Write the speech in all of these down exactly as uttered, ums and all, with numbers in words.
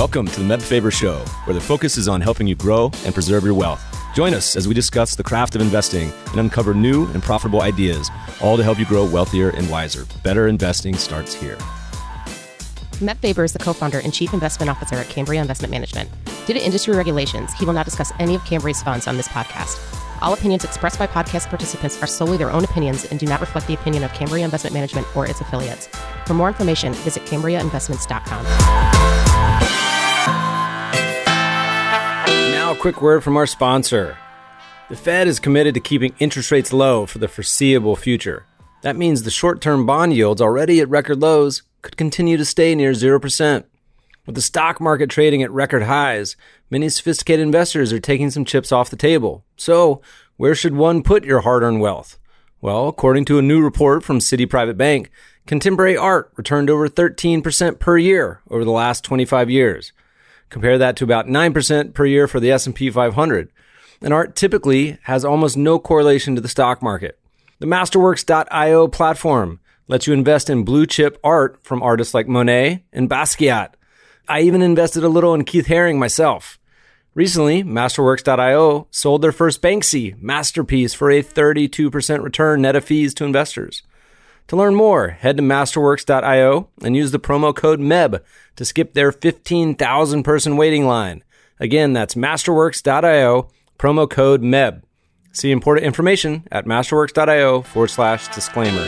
Welcome to the Meb Faber Show, where the focus is on helping you grow and preserve your wealth. Join us as we discuss the craft of investing and uncover new and profitable ideas, all to help you grow wealthier and wiser. Better investing starts here. Meb Faber is the co-founder and chief investment officer at Cambria Investment Management. Due to industry regulations, he will not discuss any of Cambria's funds on this podcast. All opinions expressed by podcast participants are solely their own opinions and do not reflect the opinion of Cambria Investment Management or its affiliates. For more information, visit cambria investments dot com. Now, a quick word from our sponsor. The Fed is committed to keeping interest rates low for the foreseeable future. That means the short-term bond yields, already at record lows, could continue to stay near zero percent. With the stock market trading at record highs, many sophisticated investors are taking some chips off the table. So, where should one put your hard-earned wealth? Well, according to a new report from Citi Private Bank, contemporary art returned over thirteen percent per year over the last twenty-five years. Compare that to about nine percent per year for the S and P five hundred. And art typically has almost no correlation to the stock market. The Masterworks dot io platform lets you invest in blue-chip art from artists like Monet and Basquiat. I even invested a little in Keith Haring myself. Recently, Masterworks dot io sold their first Banksy masterpiece for a thirty-two percent return net of fees to investors. To learn more, head to Masterworks dot io and use the promo code M E B to skip their fifteen thousand person waiting line. Again, that's Masterworks dot io, promo code M E B. See important information at Masterworks dot io forward slash disclaimer.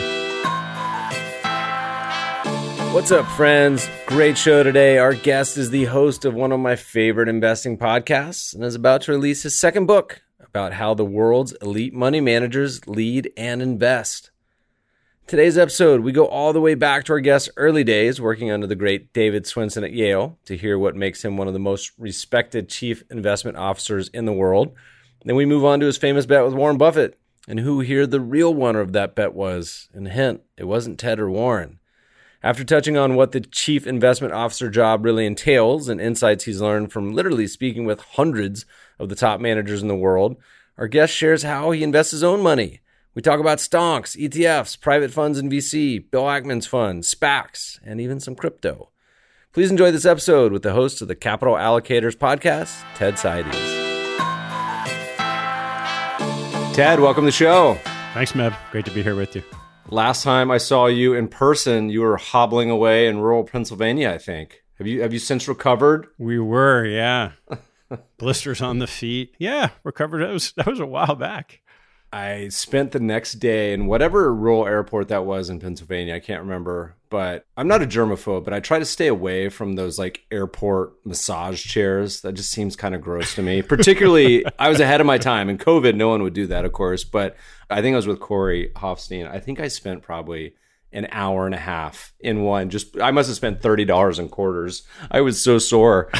What's up, friends? Great show today. Our guest is the host of one of my favorite investing podcasts and is about to release his second book about how the world's elite money managers lead and invest. Today's episode, we go all the way back to our guest's early days working under the great David Swensen at Yale to hear what makes him one of the most respected chief investment officers in the world. Then we move on to his famous bet with Warren Buffett and who here the real winner of that bet was. And hint, it wasn't Ted or Warren. After touching on what the chief investment officer job really entails and insights he's learned from literally speaking with hundreds of the top managers in the world, our guest shares how he invests his own money. We talk about stonks, E T Fs, private funds and V C, Bill Ackman's fund, SPACs, and even some crypto. Please enjoy this episode with the host of the Capital Allocators podcast, Ted Seides. Ted, welcome to the show. Thanks, Meb. Great to be here with you. Last time I saw you in person, you were hobbling away in rural Pennsylvania, I think. Have you have you since recovered? We were, yeah. Blisters on the feet. Yeah, recovered. That was that was a while back. I spent the next day in whatever rural airport that was in Pennsylvania. I can't remember, but I'm not a germaphobe, but I try to stay away from those like airport massage chairs. That just seems kind of gross to me. Particularly, I was ahead of my time. In COVID, no one would do that, of course, but I think I was with Corey Hofstein. I think I spent probably an hour and a half in one. Just I must have spent thirty dollars in quarters. I was so sore.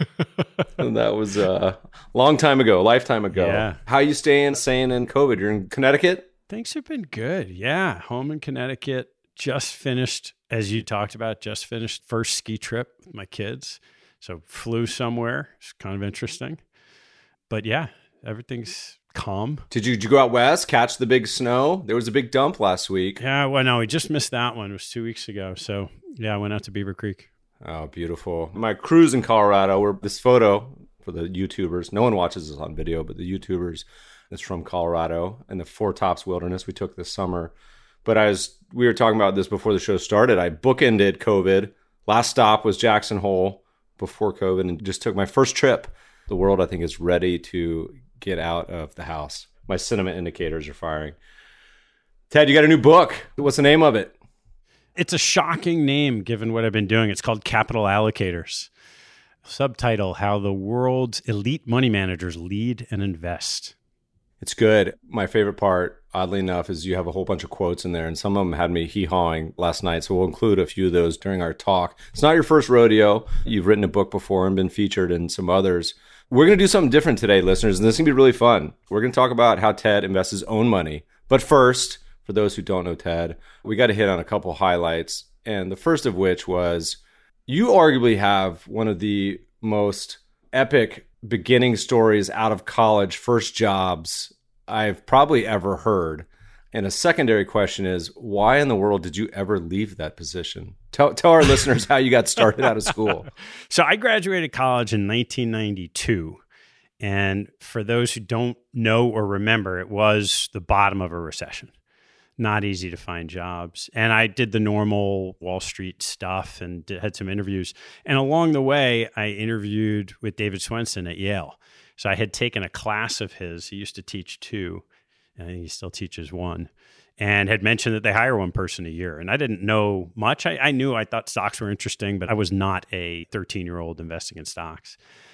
And that was a long time ago, a lifetime ago. Yeah. How you staying sane in COVID? You're in Connecticut? Things have been good. Yeah. Home in Connecticut. Just finished, as you talked about, just finished first ski trip with my kids. So flew somewhere. It's kind of interesting. But yeah, everything's calm. Did you, did you go out west, catch the big snow? There was a big dump last week. Yeah, well, no, we just missed that one. It was two weeks ago. So yeah, I went out to Beaver Creek. Oh, beautiful. My cruise in Colorado, where this photo for the YouTubers, no one watches this on video, but the YouTubers, it's from Colorado and the Four Tops Wilderness we took this summer. But as we were talking about this before the show started, I bookended COVID. Last stop was Jackson Hole before COVID and just took my first trip. The world, I think, is ready to get out of the house. My sentiment indicators are firing. Ted, you got a new book. What's the name of it? It's a shocking name given what I've been doing. It's called Capital Allocators. Subtitle, How the World's Elite Money Managers Lead and Invest. It's good. My favorite part, oddly enough, is you have a whole bunch of quotes in there, and some of them had me hee-hawing last night, so we'll include a few of those during our talk. It's not your first rodeo. You've written a book before and been featured in some others. We're going to do something different today, listeners, and this is going to be really fun. We're going to talk about how Ted invests his own money. But first, for those who don't know Ted, we got to hit on a couple highlights, and the first of which was you arguably have one of the most epic beginning stories out of college, first jobs I've probably ever heard. And a secondary question is, why in the world did you ever leave that position? Tell, tell our listeners how you got started out of school. So I graduated college in nineteen ninety-two. And for those who don't know or remember, it was the bottom of a recession. Not easy to find jobs. And I did the normal Wall Street stuff and did, had some interviews. And along the way, I interviewed with David Swensen at Yale. So I had taken a class of his. He used to teach two. I think he still teaches one, and had mentioned that they hire one person a year. And I didn't know much. I, I knew I thought stocks were interesting, but I was not a thirteen-year-old investing in stocks.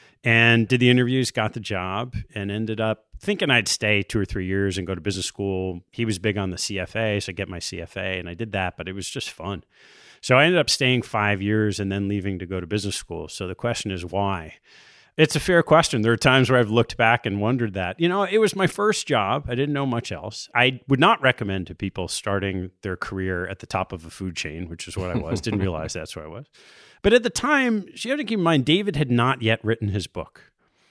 And did the interviews, got the job, and ended up thinking I'd stay two or three years and go to business school. He was big on the C F A, so I get my C F A, and I did that, but it was just fun. So I ended up staying five years and then leaving to go to business school. So the question is, why? It's a fair question. There are times where I've looked back and wondered that. You know, it was my first job. I didn't know much else. I would not recommend to people starting their career at the top of a food chain, which is what I was. Didn't realize that's what I was. But at the time, you have to keep in mind, David had not yet written his book.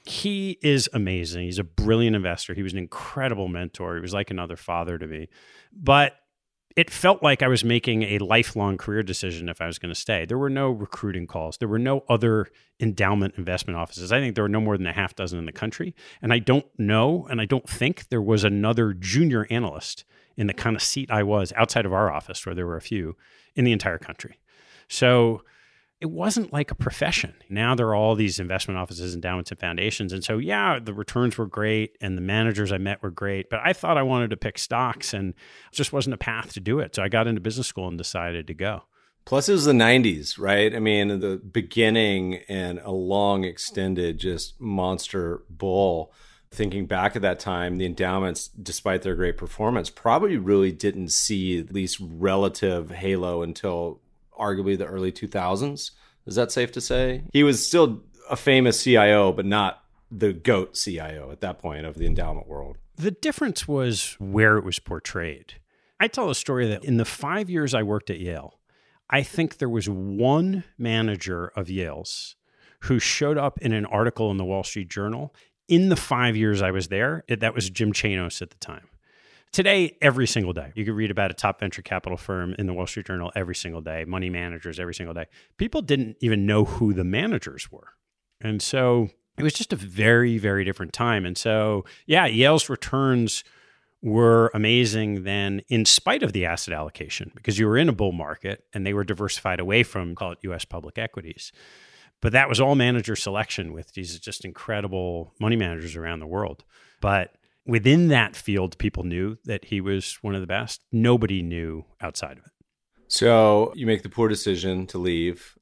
He is amazing. He's a brilliant investor. He was an incredible mentor. He was like another father to me. But it felt like I was making a lifelong career decision if I was going to stay. There were no recruiting calls. There were no other endowment investment offices. I think there were no more than a half dozen in the country. And I don't know, and I don't think there was another junior analyst in the kind of seat I was outside of our office, where there were a few, in the entire country. So it wasn't like a profession. Now there are all these investment offices, endowments, and foundations. And so, yeah, the returns were great and the managers I met were great, but I thought I wanted to pick stocks and it just wasn't a path to do it. So I got into business school and decided to go. Plus, it was the nineties, right? I mean, the beginning and a long, extended, just monster bull. Thinking back at that time, the endowments, despite their great performance, probably really didn't see at least relative halo until arguably the early two thousands. Is that safe to say? He was still a famous C I O, but not the GOAT C I O at that point of the endowment world. The difference was where it was portrayed. I tell a story that in the five years I worked at Yale, I think there was one manager of Yale's who showed up in an article in the Wall Street Journal in the five years I was there. That was Jim Chanos at the time. Today, every single day, you could read about a top venture capital firm in the Wall Street Journal every single day, money managers every single day. People didn't even know who the managers were. And so it was just a very, very different time. And so, yeah, Yale's returns were amazing then in spite of the asset allocation, because you were in a bull market and they were diversified away from, call it U S public equities. But that was all manager selection with these just incredible money managers around the world. But within that field, people knew that he was one of the best. Nobody knew outside of it. So you make the poor decision to leave.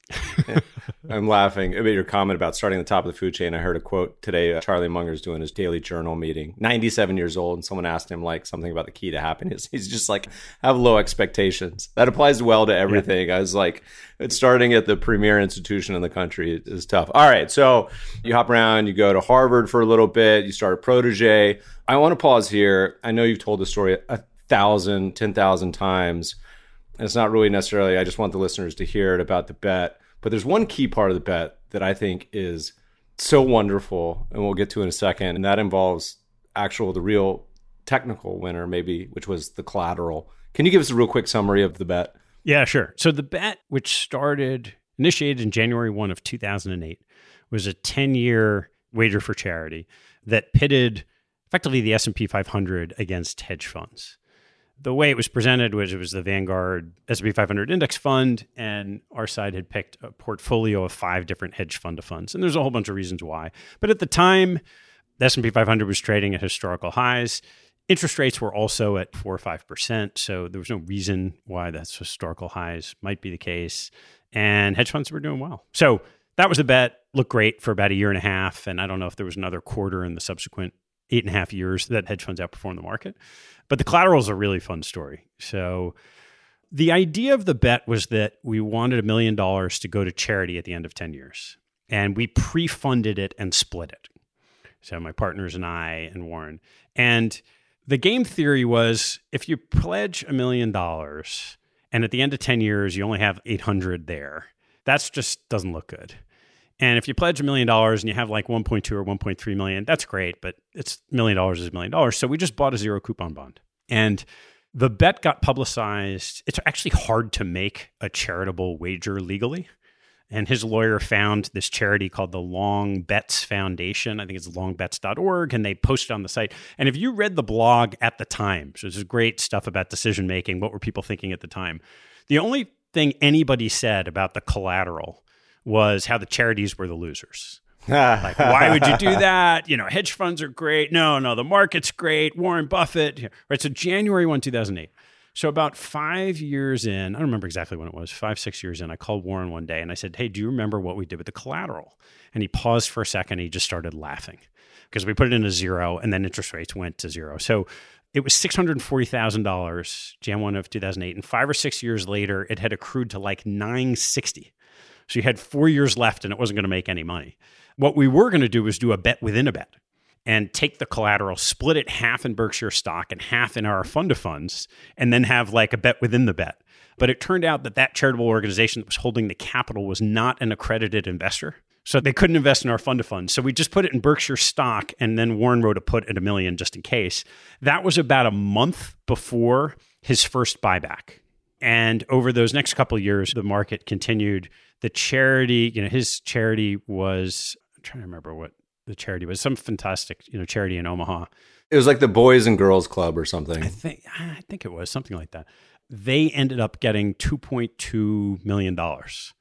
I'm laughing about your comment about starting at the top of the food chain. I heard a quote today. Uh, Charlie Munger's doing his daily journal meeting, ninety-seven years old, and someone asked him like something about the key to happiness. He's just like, have low expectations. That applies well to everything. Yeah. I was like, it's starting at the premier institution in the country is tough. All right, so you hop around, you go to Harvard for a little bit, you start a protege. I want to pause here. I know you've told the story a thousand, ten thousand times. It's not really necessarily, I just want the listeners to hear it about the bet. But there's one key part of the bet that I think is so wonderful, and we'll get to in a second, and that involves actual, the real technical winner maybe, which was the collateral. Can you give us a real quick summary of the bet? Yeah, sure. So the bet, which started, initiated in January first of two thousand eight, was a ten-year wager for charity that pitted effectively the S and P five hundred against hedge funds. The way it was presented was it was the Vanguard S and P five hundred index fund, and our side had picked a portfolio of five different hedge fund of funds. And there's a whole bunch of reasons why. But at the time, the S and P five hundred was trading at historical highs. Interest rates were also at four or five percent, so there was no reason why that's historical highs might be the case. And hedge funds were doing well. So that was the bet. Looked great for about a year and a half, and I don't know if there was another quarter in the subsequent eight and a half years that hedge funds outperformed the market. But the collateral is a really fun story. So the idea of the bet was that we wanted a million dollars to go to charity at the end of ten years. And we pre-funded it and split it. So my partners and I and Warren. And the game theory was if you pledge a million dollars and at the end of ten years, you only have eight hundred there, that just doesn't look good. And if you pledge a million dollars and you have like one point two or one point three million, that's great, but it's a million dollars is a million dollars. So we just bought a zero coupon bond. And The bet got publicized. It's actually hard to make a charitable wager legally. And his lawyer found this charity called the Long Bets Foundation. I think it's long bets dot org, and they posted on the site. And if you read the blog at the time, so this is great stuff about decision making, what were people thinking at the time? The only thing anybody said about the collateral was how the charities were the losers. Like, why would you do that? You know, hedge funds are great. No, no, the market's great. Warren Buffett. Right. So January first, two thousand eight. So about five years in, I don't remember exactly when it was, five, six years in, I called Warren one day and I said, hey, do you remember what we did with the collateral? And he paused for a second. He just started laughing because we put it in a zero and then interest rates went to zero. So it was six hundred forty thousand dollars, January first of two thousand eight. And five or six years later, it had accrued to like nine hundred sixty thousand dollars. So you had four years left and it wasn't going to make any money. What we were going to do was do a bet within a bet and take the collateral, split it half in Berkshire stock and half in our fund of funds, and then have like a bet within the bet. But it turned out that that charitable organization that was holding the capital was not an accredited investor. So they couldn't invest in our fund of funds. So we just put it in Berkshire stock, and then Warren wrote a put at a million just in case. That was about a month before his first buyback. And over those next couple of years, the market continued. The charity, you know, his charity was, I'm trying to remember what the charity was, some fantastic, you know, charity in Omaha. It was like the Boys and Girls Club or something. I think I think it was something like that. They ended up getting two point two million dollars.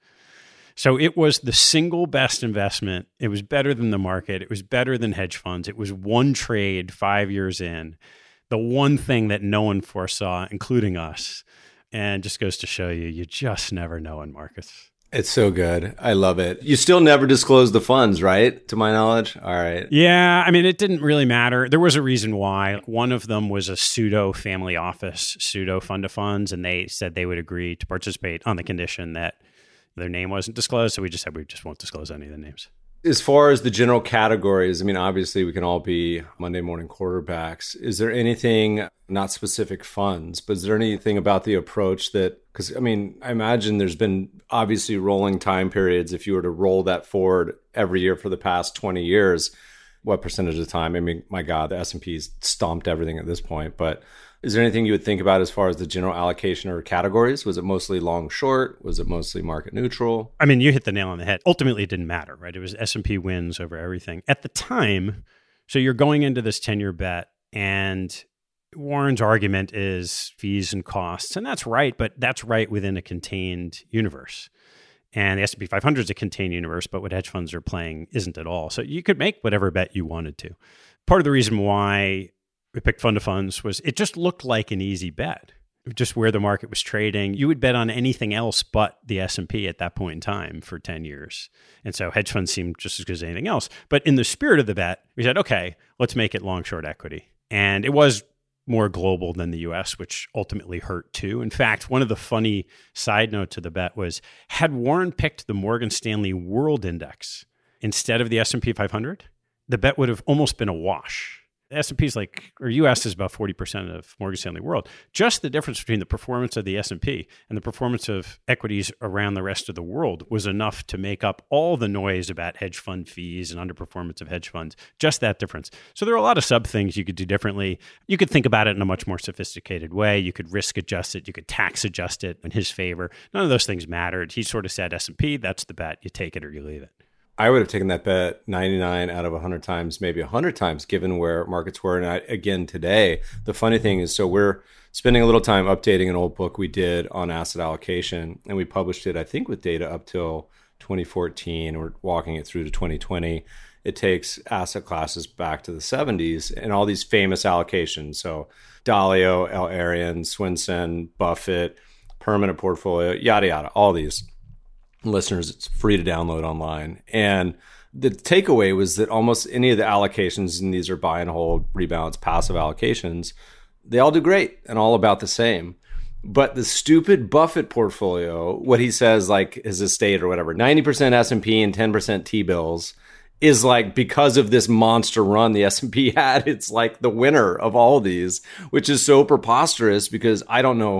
So it was the single best investment. It was better than the market. It was better than hedge funds. It was one trade five years in. The one thing that no one foresaw, including us. And just goes to show you, you just never know in markets. It's so good. I love it. You still never disclosed the funds, right? To my knowledge. All right. Yeah. I mean, it didn't really matter. There was a reason why. One of them was a pseudo family office, pseudo fund of funds, and they said they would agree to participate on the condition that their name wasn't disclosed. So we just said we just won't disclose any of the names. As far as the general categories, I mean, obviously we can all be Monday morning quarterbacks. Is there anything, not specific funds, but is there anything about the approach that, because I mean, I imagine there's been obviously rolling time periods. If you were to roll that forward every year for the past twenty years, what percentage of the time? I mean, my God, the S and P's stomped everything at this point, but is there anything you would think about as far as the general allocation or categories? Was it mostly long, short? Was it mostly market neutral? I mean, you hit the nail on the head. Ultimately, it didn't matter, right? It was S and P wins over everything. At the time, so you're going into this ten-year bet, and Warren's argument is fees and costs. And that's right, but that's right within a contained universe. And the S and P five hundred is a contained universe, but what hedge funds are playing isn't at all. So you could make whatever bet you wanted to. Part of the reason why we picked fund of funds was it just looked like an easy bet, just where the market was trading. You would bet on anything else but the S and P at that point in time for ten years. And so hedge funds seemed just as good as anything else. But in the spirit of the bet, we said, okay, let's make it long, short equity. And it was more global than the U S, which ultimately hurt too. In fact, one of the funny side notes to the bet was, had Warren picked the Morgan Stanley World Index instead of the S and P five hundred, the bet would have almost been a wash. The S and P is like, or U S is about forty percent of Morgan Stanley World. Just the difference between the performance of the S and P and the performance of equities around the rest of the world was enough to make up all the noise about hedge fund fees and underperformance of hedge funds. Just that difference. So there are a lot of sub things you could do differently. You could think about it in a much more sophisticated way. You could risk adjust it. You could tax adjust it in his favor. None of those things mattered. He sort of said S and P, that's the bet. You take it or you leave it. I would have taken that bet ninety-nine out of one hundred times, maybe one hundred times, given where markets were. And I, again, today, the funny thing is, so we're spending a little time updating an old book we did on asset allocation, and we published it, I think, with data up till twenty fourteen. We're walking it through to twenty twenty. It takes asset classes back to the seventies and all these famous allocations. So Dalio, El-Arian, Swinson, Buffett, permanent portfolio, yada, yada, all these. Listeners, it's free to download online. And the takeaway was that almost any of the allocations, and these are buy and hold, rebalance, passive allocations, they all do great and all about the same. But the stupid Buffett portfolio, what he says, like his estate or whatever, ninety percent S and P and ten percent T-bills, is like, because of this monster run the S and P had, it's like the winner of all of these, which is so preposterous because I don't know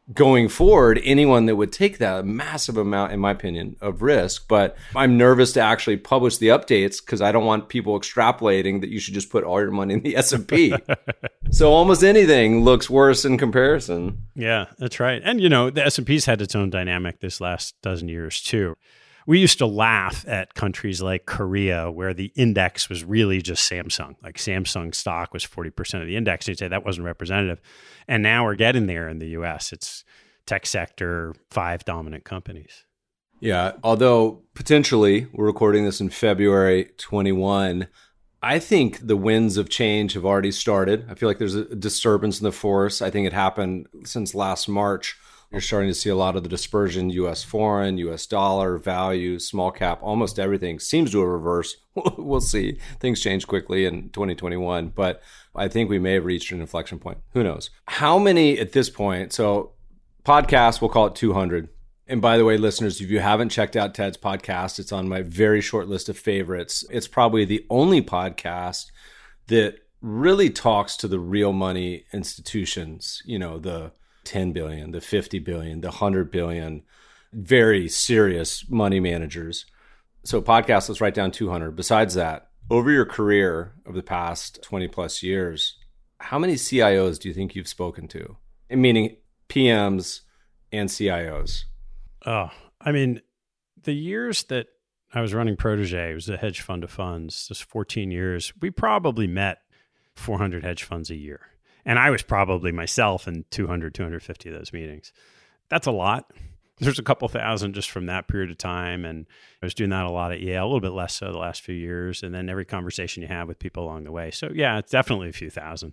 going forward, anyone that would take that massive amount, in my opinion, of risk. But I'm nervous to actually publish the updates because I don't want people extrapolating that you should just put all your money in the S and P. So almost anything looks worse in comparison. Yeah, that's right. And, you know, the S and P's had its own dynamic this last dozen years, too. We used to laugh at countries like Korea where the index was really just Samsung. Like Samsung stock was forty percent of the index. You'd say that wasn't representative. And now we're getting there in the U S. It's tech sector, five dominant companies. Yeah, although potentially we're recording this in February twenty-one, I think the winds of change have already started. I feel like there's a disturbance in the force. I think it happened since last March. You're starting to see a lot of the dispersion, U S foreign, U S dollar, value, small cap, almost everything seems to have reversed. We'll see. Things change quickly in twenty twenty-one, but I think we may have reached an inflection point. Who knows? How many at this point? So podcast, we'll call it two hundred. And by the way, listeners, if you haven't checked out Ted's podcast, it's on my very short list of favorites. It's probably the only podcast that really talks to the real money institutions, you know, the ten billion, the fifty billion, the one hundred billion, very serious money managers. So podcast, let's write down two hundred. Besides that, over your career of the past twenty plus years, how many C I Os do you think you've spoken to? Meaning P Ms and C I Os. Oh, I mean, the years that I was running Protégé, it was a hedge fund of funds, just fourteen years, we probably met four hundred hedge funds a year. And I was probably myself in two hundred, two hundred fifty of those meetings. That's a lot. There's a couple thousand just from that period of time. And I was doing that a lot at Yale, a little bit less so the last few years. And then every conversation you have with people along the way. So yeah, it's definitely a few thousand.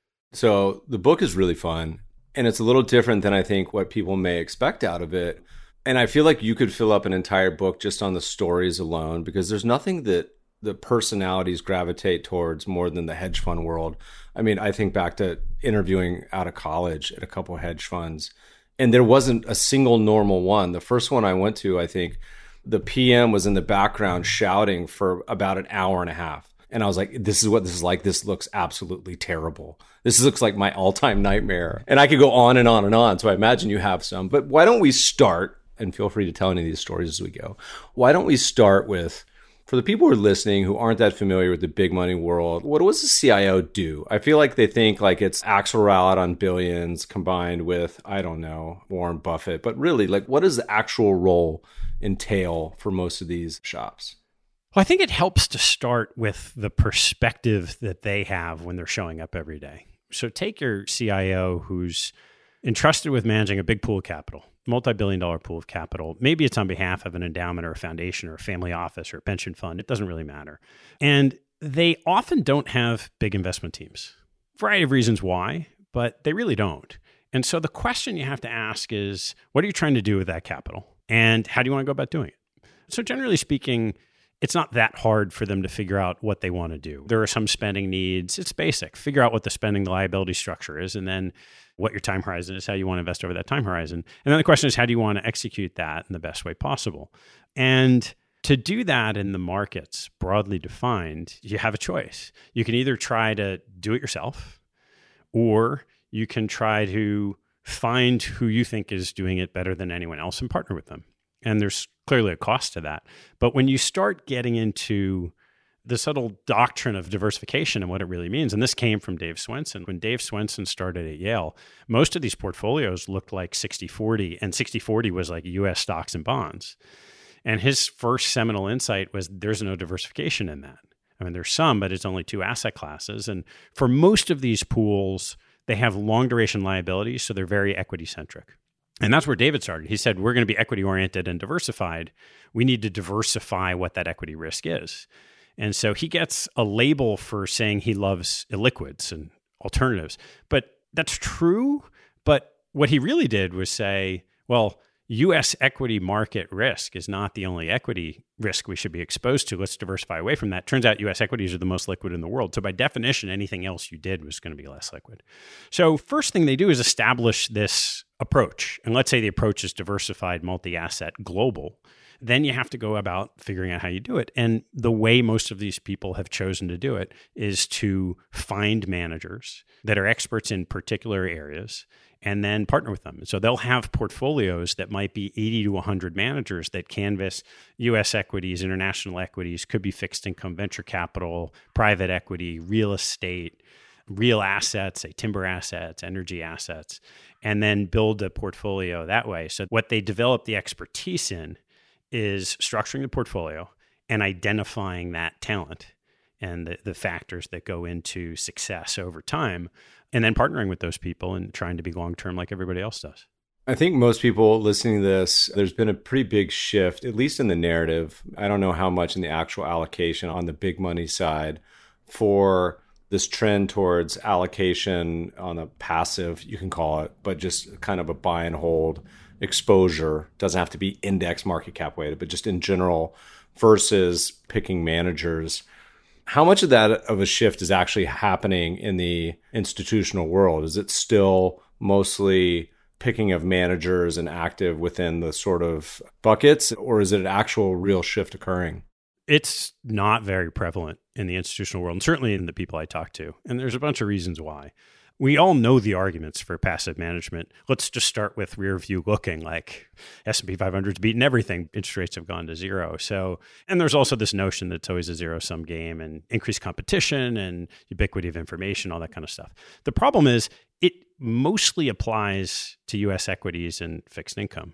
So the book is really fun. And it's a little different than I think what people may expect out of it. And I feel like you could fill up an entire book just on the stories alone, because there's nothing that the personalities gravitate towards more than the hedge fund world. I mean, I think back to interviewing out of college at a couple of hedge funds, and there wasn't a single normal one. The first one I went to, I think the P M was in the background shouting for about an hour and a half. And I was like, this is what this is like. This looks absolutely terrible. This looks like my all-time nightmare. And I could go on and on and on. So I imagine you have some. But why don't we start, and feel free to tell any of these stories as we go. Why don't we start with, for the people who are listening who aren't that familiar with the big money world, what does a C I O do? I feel like they think like it's Axelrod on billions combined with, I don't know, Warren Buffett. But really, like, what does the actual role entail for most of these shops? Well, I think it helps to start with the perspective that they have when they're showing up every day. So take your C I O who's entrusted with managing a big pool of capital, multi-billion dollar pool of capital. Maybe it's on behalf of an endowment or a foundation or a family office or a pension fund. It doesn't really matter. And they often don't have big investment teams. Variety of reasons why, but they really don't. And so the question you have to ask is, what are you trying to do with that capital? And how do you want to go about doing it? So generally speaking, it's not that hard for them to figure out what they want to do. There are some spending needs. It's basic. Figure out what the spending liability structure is, and then what your time horizon is, how you want to invest over that time horizon. And then the question is, how do you want to execute that in the best way possible? And to do that in the markets, broadly defined, you have a choice. You can either try to do it yourself, or you can try to find who you think is doing it better than anyone else and partner with them. And there's clearly a cost to that. But when you start getting into the subtle doctrine of diversification and what it really means, and this came from Dave Swensen. When Dave Swensen started at Yale, most of these portfolios looked like sixty forty, and sixty forty was like U S stocks and bonds. And his first seminal insight was there's no diversification in that. I mean, there's some, but it's only two asset classes. And for most of these pools, they have long duration liabilities, so they're very equity centric. And that's where David started. He said, we're going to be equity oriented and diversified. We need to diversify what that equity risk is. And so he gets a label for saying he loves illiquids and alternatives. But that's true. But what he really did was say, well, U S equity market risk is not the only equity risk we should be exposed to. Let's diversify away from that. Turns out U S equities are the most liquid in the world. So by definition, anything else you did was going to be less liquid. So first thing they do is establish this approach. And let's say the approach is diversified, multi-asset, global. Then you have to go about figuring out how you do it. And the way most of these people have chosen to do it is to find managers that are experts in particular areas and then partner with them. So they'll have portfolios that might be eighty to one hundred managers that canvas U S equities, international equities, could be fixed income, venture capital, private equity, real estate, real assets, say timber assets, energy assets, and then build a portfolio that way. So what they develop the expertise in is structuring the portfolio and identifying that talent and the, the factors that go into success over time, and then partnering with those people and trying to be long-term like everybody else does. I think most people listening to this, there's been a pretty big shift, at least in the narrative. I don't know how much in the actual allocation on the big money side for this trend towards allocation on a passive, you can call it, but just kind of a buy and hold exposure. Doesn't have to be index market cap weighted, but just in general versus picking managers. How much of that of a shift is actually happening in the institutional world? Is it still mostly picking of managers and active within the sort of buckets, or is it an actual real shift occurring? It's not very prevalent in the institutional world, and certainly in the people I talk to. And there's a bunch of reasons why. We all know the arguments for passive management. Let's just start with rear view looking, like S and P five hundred's beaten everything. Interest rates have gone to zero. So, and there's also this notion that it's always a zero-sum game and increased competition and ubiquity of information, all that kind of stuff. The problem is it mostly applies to U S equities and fixed income.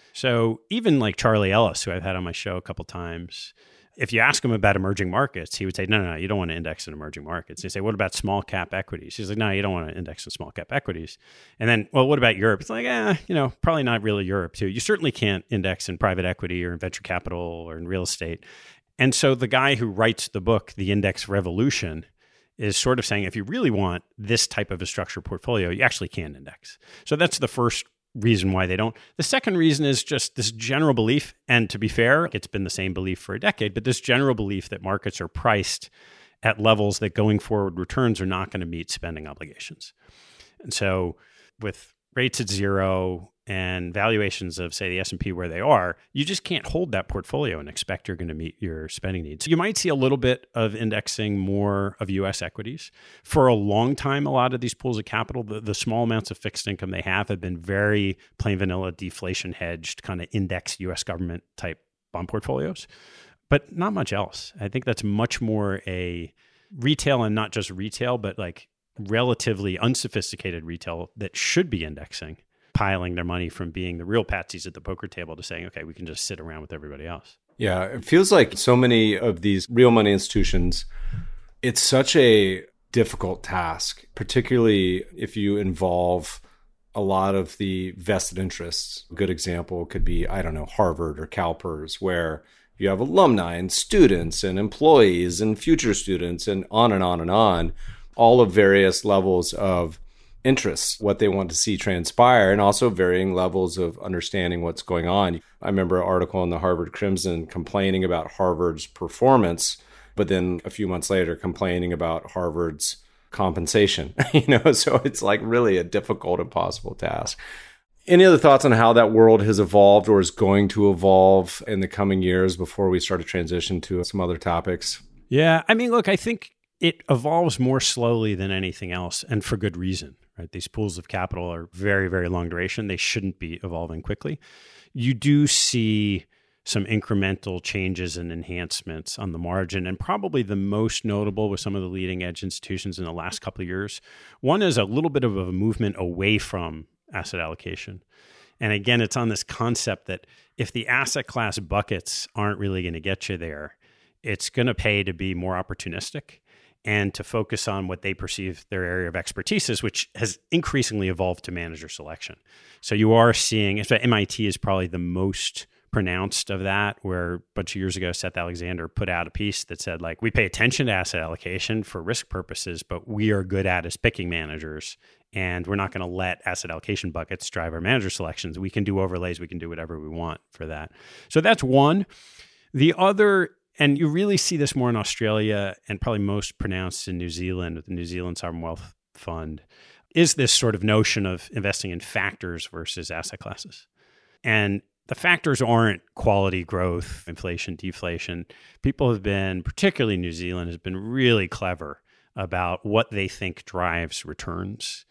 So even like Charlie Ellis, who I've had on my show a couple times, if you ask him about emerging markets, he would say, no, no, no, you don't want to index in emerging markets. You say, what about small cap equities? He's like, no, you don't want to index in small cap equities. And then, well, what about Europe? It's like, eh, you know, probably not really Europe too. You certainly can't index in private equity or in venture capital or in real estate. And so the guy who writes the book, The Index Revolution, is sort of saying, if you really want this type of a structured portfolio, you actually can index. So that's the first reason why they don't. The second reason is just this general belief, and to be fair, it's been the same belief for a decade, but this general belief that markets are priced at levels that going forward returns are not going to meet spending obligations. And so with rates at zero and valuations of, say, the S and P where they are, you just can't hold that portfolio and expect you're going to meet your spending needs. So you might see a little bit of indexing more of U S equities. For a long time, a lot of these pools of capital, the, the small amounts of fixed income they have have been very plain vanilla, deflation hedged, kind of index U S government type bond portfolios, but not much else. I think that's much more a retail, and not just retail, but like relatively unsophisticated retail that should be indexing, piling their money from being the real patsies at the poker table to saying, okay, we can just sit around with everybody else. Yeah, it feels like so many of these real money institutions, it's such a difficult task, particularly if you involve a lot of the vested interests. A good example could be, I don't know, Harvard or CalPERS, where you have alumni and students and employees and future students and on and on and on, all of various levels of interests, what they want to see transpire, and also varying levels of understanding what's going on. I remember an article in the Harvard Crimson complaining about Harvard's performance, but then a few months later complaining about Harvard's compensation. You know, so it's like really a difficult, impossible task. Any other thoughts on how that world has evolved or is going to evolve in the coming years before we start to transition to some other topics? Yeah, I mean, look, I think it evolves more slowly than anything else, and for good reason, right? These pools of capital are very, very long duration. They shouldn't be evolving quickly. You do see some incremental changes and enhancements on the margin, and probably the most notable with some of the leading edge institutions in the last couple of years. One is a little bit of a movement away from asset allocation. And again, it's on this concept that if the asset class buckets aren't really going to get you there, it's going to pay to be more opportunistic and to focus on what they perceive their area of expertise is, which has increasingly evolved to manager selection. So you are seeing, M I T is probably the most pronounced of that, where a bunch of years ago, Seth Alexander put out a piece that said, like, we pay attention to asset allocation for risk purposes, but we are good at is picking managers, and we're not going to let asset allocation buckets drive our manager selections. We can do overlays. We can do whatever we want for that. So that's one. The other, and you really see this more in Australia and probably most pronounced in New Zealand with the New Zealand Sovereign Wealth Fund, is this sort of notion of investing in factors versus asset classes. And the factors aren't quality growth, inflation, deflation. People have been, particularly New Zealand, has been really clever about what they think drives returns.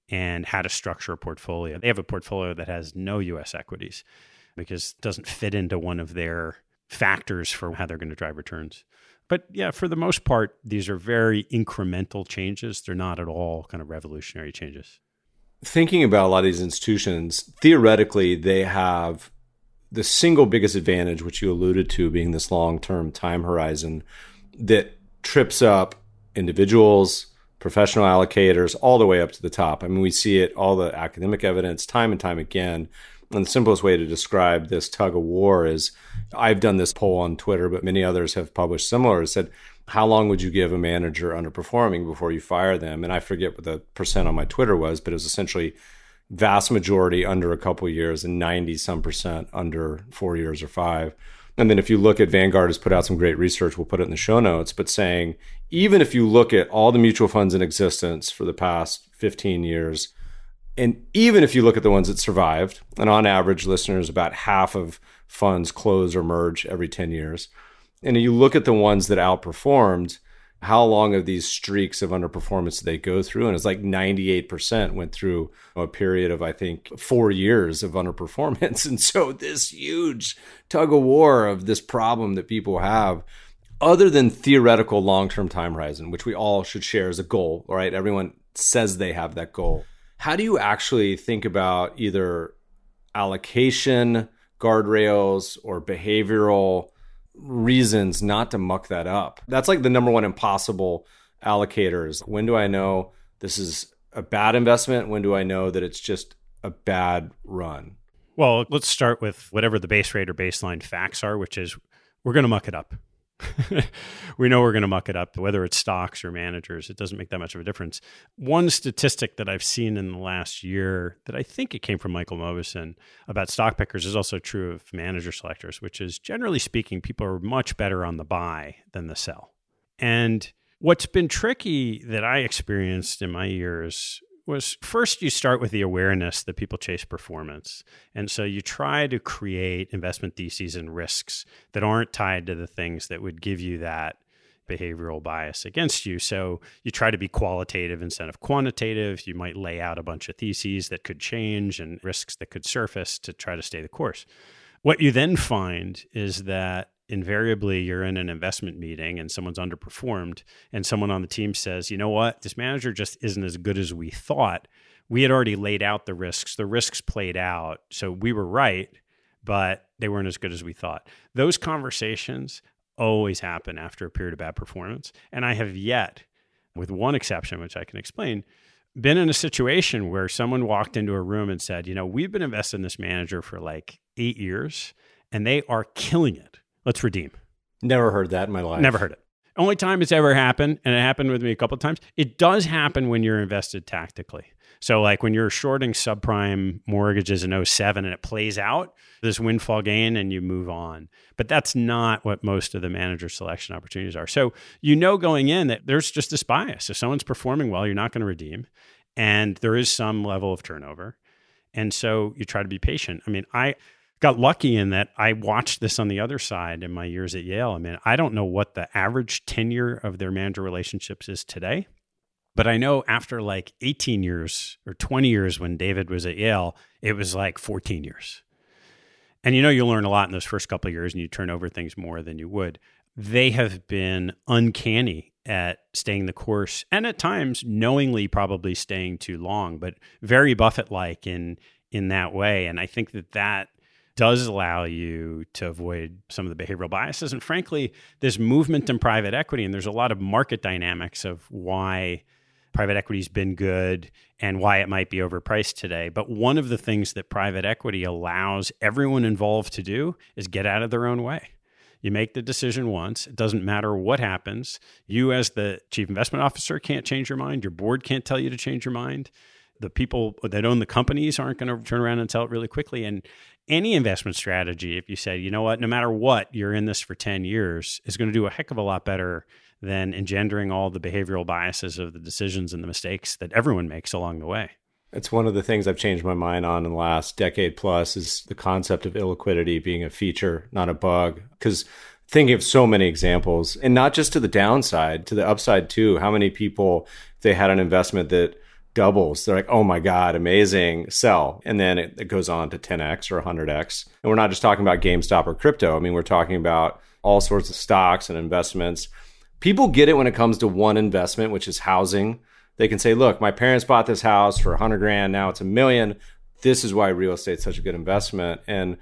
and how to structure a portfolio. They have a portfolio that has no U S equities because it doesn't fit into one of their factors for how they're going to drive returns. But yeah, for the most part, these are very incremental changes. They're not at all kind of revolutionary changes. Thinking about a lot of these institutions, theoretically, they have the single biggest advantage, which you alluded to, being this long-term time horizon that trips up individuals, professional allocators, all the way up to the top. I mean, we see it, all the academic evidence, time and time again. And the simplest way to describe this tug of war is, I've done this poll on Twitter, but many others have published similar. It said, how long would you give a manager underperforming before you fire them? And I forget what the percent on my Twitter was, but it was essentially vast majority under a couple of years and ninety some percent under four years or five. And then if you look at, Vanguard has put out some great research, we'll put it in the show notes, but saying, even if you look at all the mutual funds in existence for the past fifteen years, and even if you look at the ones that survived, and on average, listeners, about half of funds close or merge every ten years. And you look at the ones that outperformed, how long of these streaks of underperformance did they go through? And it's like ninety-eight percent went through a period of, I think, four years of underperformance. And so this huge tug of war of this problem that people have, other than theoretical long-term time horizon, which we all should share as a goal, right? Everyone says they have that goal. How do you actually think about either allocation, guardrails, or behavioral reasons not to muck that up? That's like the number one impossible allocators. When do I know this is a bad investment? When do I know that it's just a bad run? Well, let's start with whatever the base rate or baseline facts are, which is we're going to muck it up. We know we're going to muck it up, whether it's stocks or managers. It doesn't make that much of a difference. One statistic that I've seen in the last year that I think it came from Michael Mauboussin about stock pickers is also true of manager selectors, which is, generally speaking, people are much better on the buy than the sell. And what's been tricky that I experienced in my years was, first, you start with the awareness that people chase performance. And so you try to create investment theses and risks that aren't tied to the things that would give you that behavioral bias against you. So you try to be qualitative instead of quantitative. You might lay out a bunch of theses that could change and risks that could surface to try to stay the course. What you then find is that invariably you're in an investment meeting and someone's underperformed and someone on the team says, you know what, this manager just isn't as good as we thought. We had already laid out the risks. The risks played out. So we were right, but they weren't as good as we thought. Those conversations always happen after a period of bad performance. And I have yet, with one exception, which I can explain, been in a situation where someone walked into a room and said, you know, we've been investing in this manager for like eight years and they are killing it. Let's redeem. Never heard that in my life. Never heard it. Only time it's ever happened, and it happened with me a couple of times. It does happen when you're invested tactically. So like when you're shorting subprime mortgages in oh seven and it plays out, this windfall gain and you move on. But that's not what most of the manager selection opportunities are. So you know going in that there's just this bias. If someone's performing well, you're not going to redeem. And there is some level of turnover. And so you try to be patient. I mean, I got lucky in that I watched this on the other side in my years at Yale. I mean, I don't know what the average tenure of their manager relationships is today, but I know after like eighteen years or twenty years when David was at Yale, it was like fourteen years. And you know, you learn a lot in those first couple of years and you turn over things more than you would. They have been uncanny at staying the course and at times knowingly probably staying too long, but very Buffett-like in, in that way. And I think that that does allow you to avoid some of the behavioral biases. And frankly, this movement in private equity, and there's a lot of market dynamics of why private equity has been good and why it might be overpriced today. But one of the things that private equity allows everyone involved to do is get out of their own way. You make the decision once. It doesn't matter what happens. You as the chief investment officer can't change your mind. Your board can't tell you to change your mind. The people that own the companies aren't going to turn around and tell it really quickly. And any investment strategy, if you say, you know what, no matter what, you're in this for ten years, is going to do a heck of a lot better than engendering all the behavioral biases of the decisions and the mistakes that everyone makes along the way. It's one of the things I've changed my mind on in the last decade plus is the concept of illiquidity being a feature, not a bug. Because thinking of so many examples, and not just to the downside, to the upside too. How many people, if they had an investment that doubles. They're like, oh my God, amazing, sell. And then it, it goes on to ten X or one hundred X. And we're not just talking about GameStop or crypto. I mean, we're talking about all sorts of stocks and investments. People get it when it comes to one investment, which is housing. They can say, look, my parents bought this house for a hundred grand. Now it's a million. This is why real estate is such a good investment. And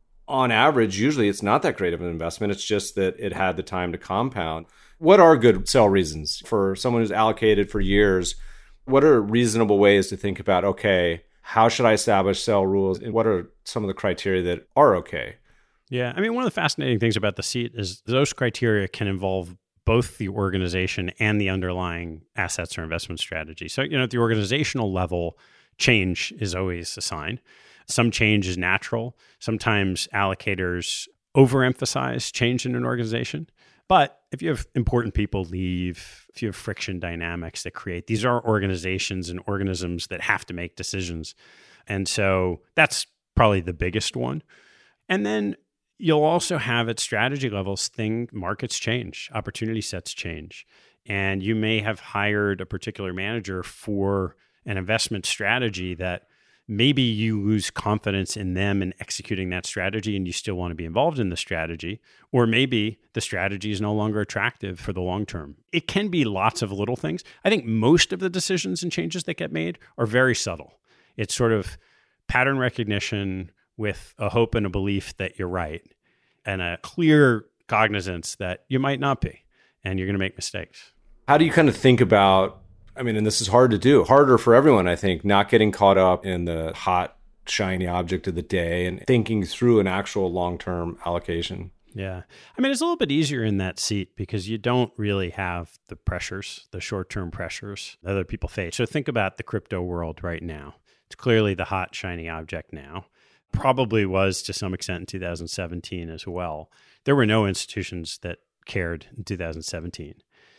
on average, usually it's not that great of an investment. It's just that it had the time to compound. What are good sell reasons for someone who's allocated for years? What are reasonable ways to think about, okay, how should I establish sell rules? And what are some of the criteria that are okay? Yeah. I mean, one of the fascinating things about the seat is those criteria can involve both the organization and the underlying assets or investment strategy. So, you know, at the organizational level, change is always a sign. Some change is natural. Sometimes allocators overemphasize change in an organization. But if you have important people leave, if you have friction dynamics that create, these are organizations and organisms that have to make decisions. And so that's probably the biggest one. And then you'll also have at strategy levels, thing markets change, opportunity sets change. And you may have hired a particular manager for an investment strategy that maybe you lose confidence in them in executing that strategy and you still want to be involved in the strategy. Or maybe the strategy is no longer attractive for the long term. It can be lots of little things. I think most of the decisions and changes that get made are very subtle. It's sort of pattern recognition with a hope and a belief that you're right and a clear cognizance that you might not be and you're going to make mistakes. How do you kind of think about, I mean, and this is hard to do, harder for everyone, I think, not getting caught up in the hot, shiny object of the day and thinking through an actual long-term allocation? Yeah. I mean, it's a little bit easier in that seat because you don't really have the pressures, the short-term pressures that other people face. So think about the crypto world right now. It's clearly the hot, shiny object now. Probably was to some extent in two thousand seventeen as well. There were no institutions that cared in two thousand seventeen.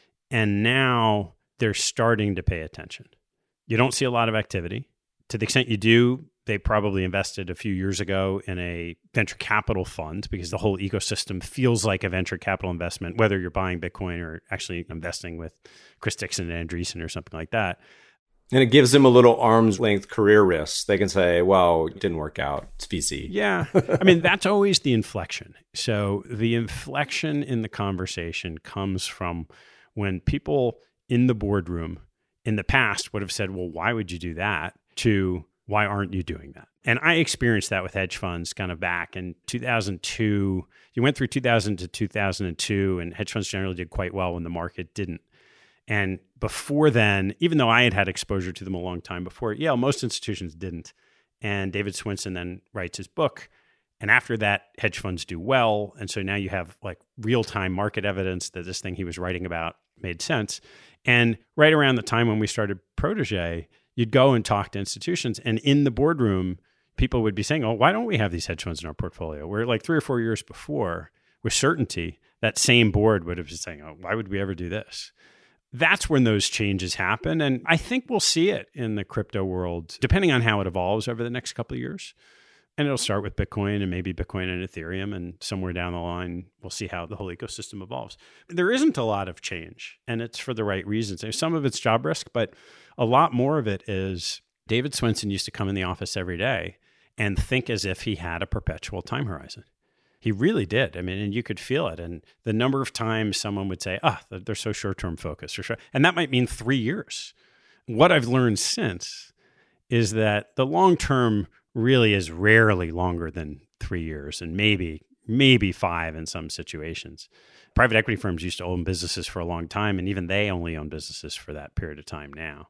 And now they're starting to pay attention. You don't see a lot of activity. To the extent you do, they probably invested a few years ago in a venture capital fund because the whole ecosystem feels like a venture capital investment, whether you're buying Bitcoin or actually investing with Chris Dixon and Andreessen or something like that. And it gives them a little arm's length career risk. They can say, well, it didn't work out. It's V C. Yeah. I mean, that's always the inflection. So the inflection in the conversation comes from when people in the boardroom in the past would have said, well, why would you do that? To why aren't you doing that? And I experienced that with hedge funds kind of back in two thousand two. You went through two thousand to two thousand two, and hedge funds generally did quite well when the market didn't. And before then, even though I had had exposure to them a long time before, yeah, most institutions didn't. And David Swinson then writes his book. And after that, hedge funds do well. And so now you have like real-time market evidence that this thing he was writing about made sense. And right around the time when we started Protégé, you'd go and talk to institutions. And in the boardroom, people would be saying, oh, why don't we have these hedge funds in our portfolio? Where like three or four years before, with certainty, that same board would have been saying, oh, why would we ever do this? That's when those changes happen. And I think we'll see it in the crypto world, depending on how it evolves over the next couple of years. And it'll start with Bitcoin and maybe Bitcoin and Ethereum. And somewhere down the line, we'll see how the whole ecosystem evolves. There isn't a lot of change, and it's for the right reasons. Some of it's job risk, but a lot more of it is David Swinson used to come in the office every day and think as if he had a perpetual time horizon. He really did. I mean, and you could feel it. And the number of times someone would say, ah, oh, they're so short-term focused. Or short. And that might mean three years. What I've learned since is that the long-term really is rarely longer than three years and maybe, maybe five in some situations. Private equity firms used to own businesses for a long time, and even they only own businesses for that period of time now.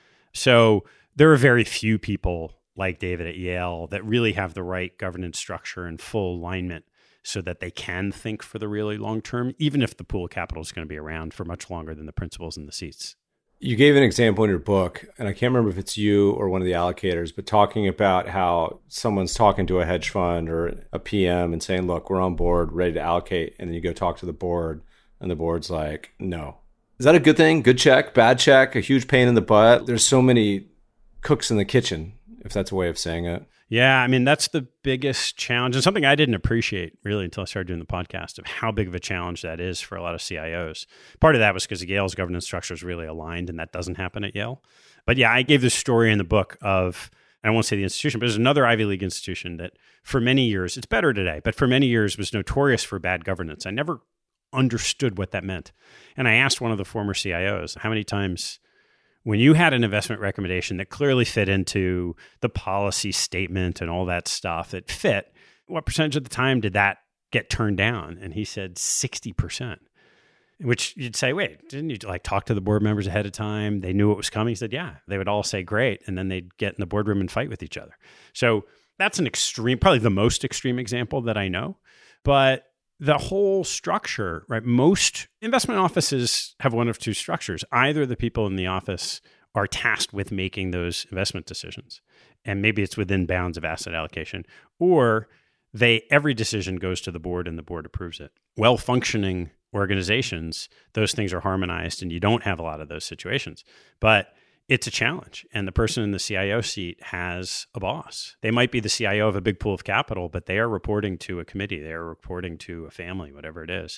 So there are very few people like David at Yale that really have the right governance structure and full alignment so that they can think for the really long term, even if the pool of capital is going to be around for much longer than the principals and the seats. You gave an example in your book, and I can't remember if it's you or one of the allocators, but talking about how someone's talking to a hedge fund or a P M and saying, look, we're on board, ready to allocate. And then you go talk to the board, and the board's like, no. Is that a good thing? Good check, bad check, a huge pain in the butt? There's so many cooks in the kitchen, if that's a way of saying it. Yeah, I mean, that's the biggest challenge, and something I didn't appreciate really until I started doing the podcast, of how big of a challenge that is for a lot of C I Os. Part of that was because Yale's governance structure is really aligned, and that doesn't happen at Yale. But yeah, I gave this story in the book of, I won't say the institution, but there's another Ivy League institution that for many years, it's better today, but for many years was notorious for bad governance. I never understood what that meant. And I asked one of the former C I Os, how many times when you had an investment recommendation that clearly fit into the policy statement and all that stuff that fit, what percentage of the time did that get turned down? And he said sixty percent, which you'd say, wait, didn't you like talk to the board members ahead of time? They knew what was coming. He said, yeah, they would all say great. And then they'd get in the boardroom and fight with each other. So that's an extreme, probably the most extreme example that I know. But the whole structure, right? Most investment offices have one of two structures. Either the people in the office are tasked with making those investment decisions, and maybe it's within bounds of asset allocation, or they every decision goes to the board and the board approves it. Well-functioning organizations, those things are harmonized, and you don't have a lot of those situations. But it's a challenge. And the person in the C I O seat has a boss. They might be the C I O of a big pool of capital, but they are reporting to a committee. They are reporting to a family, whatever it is.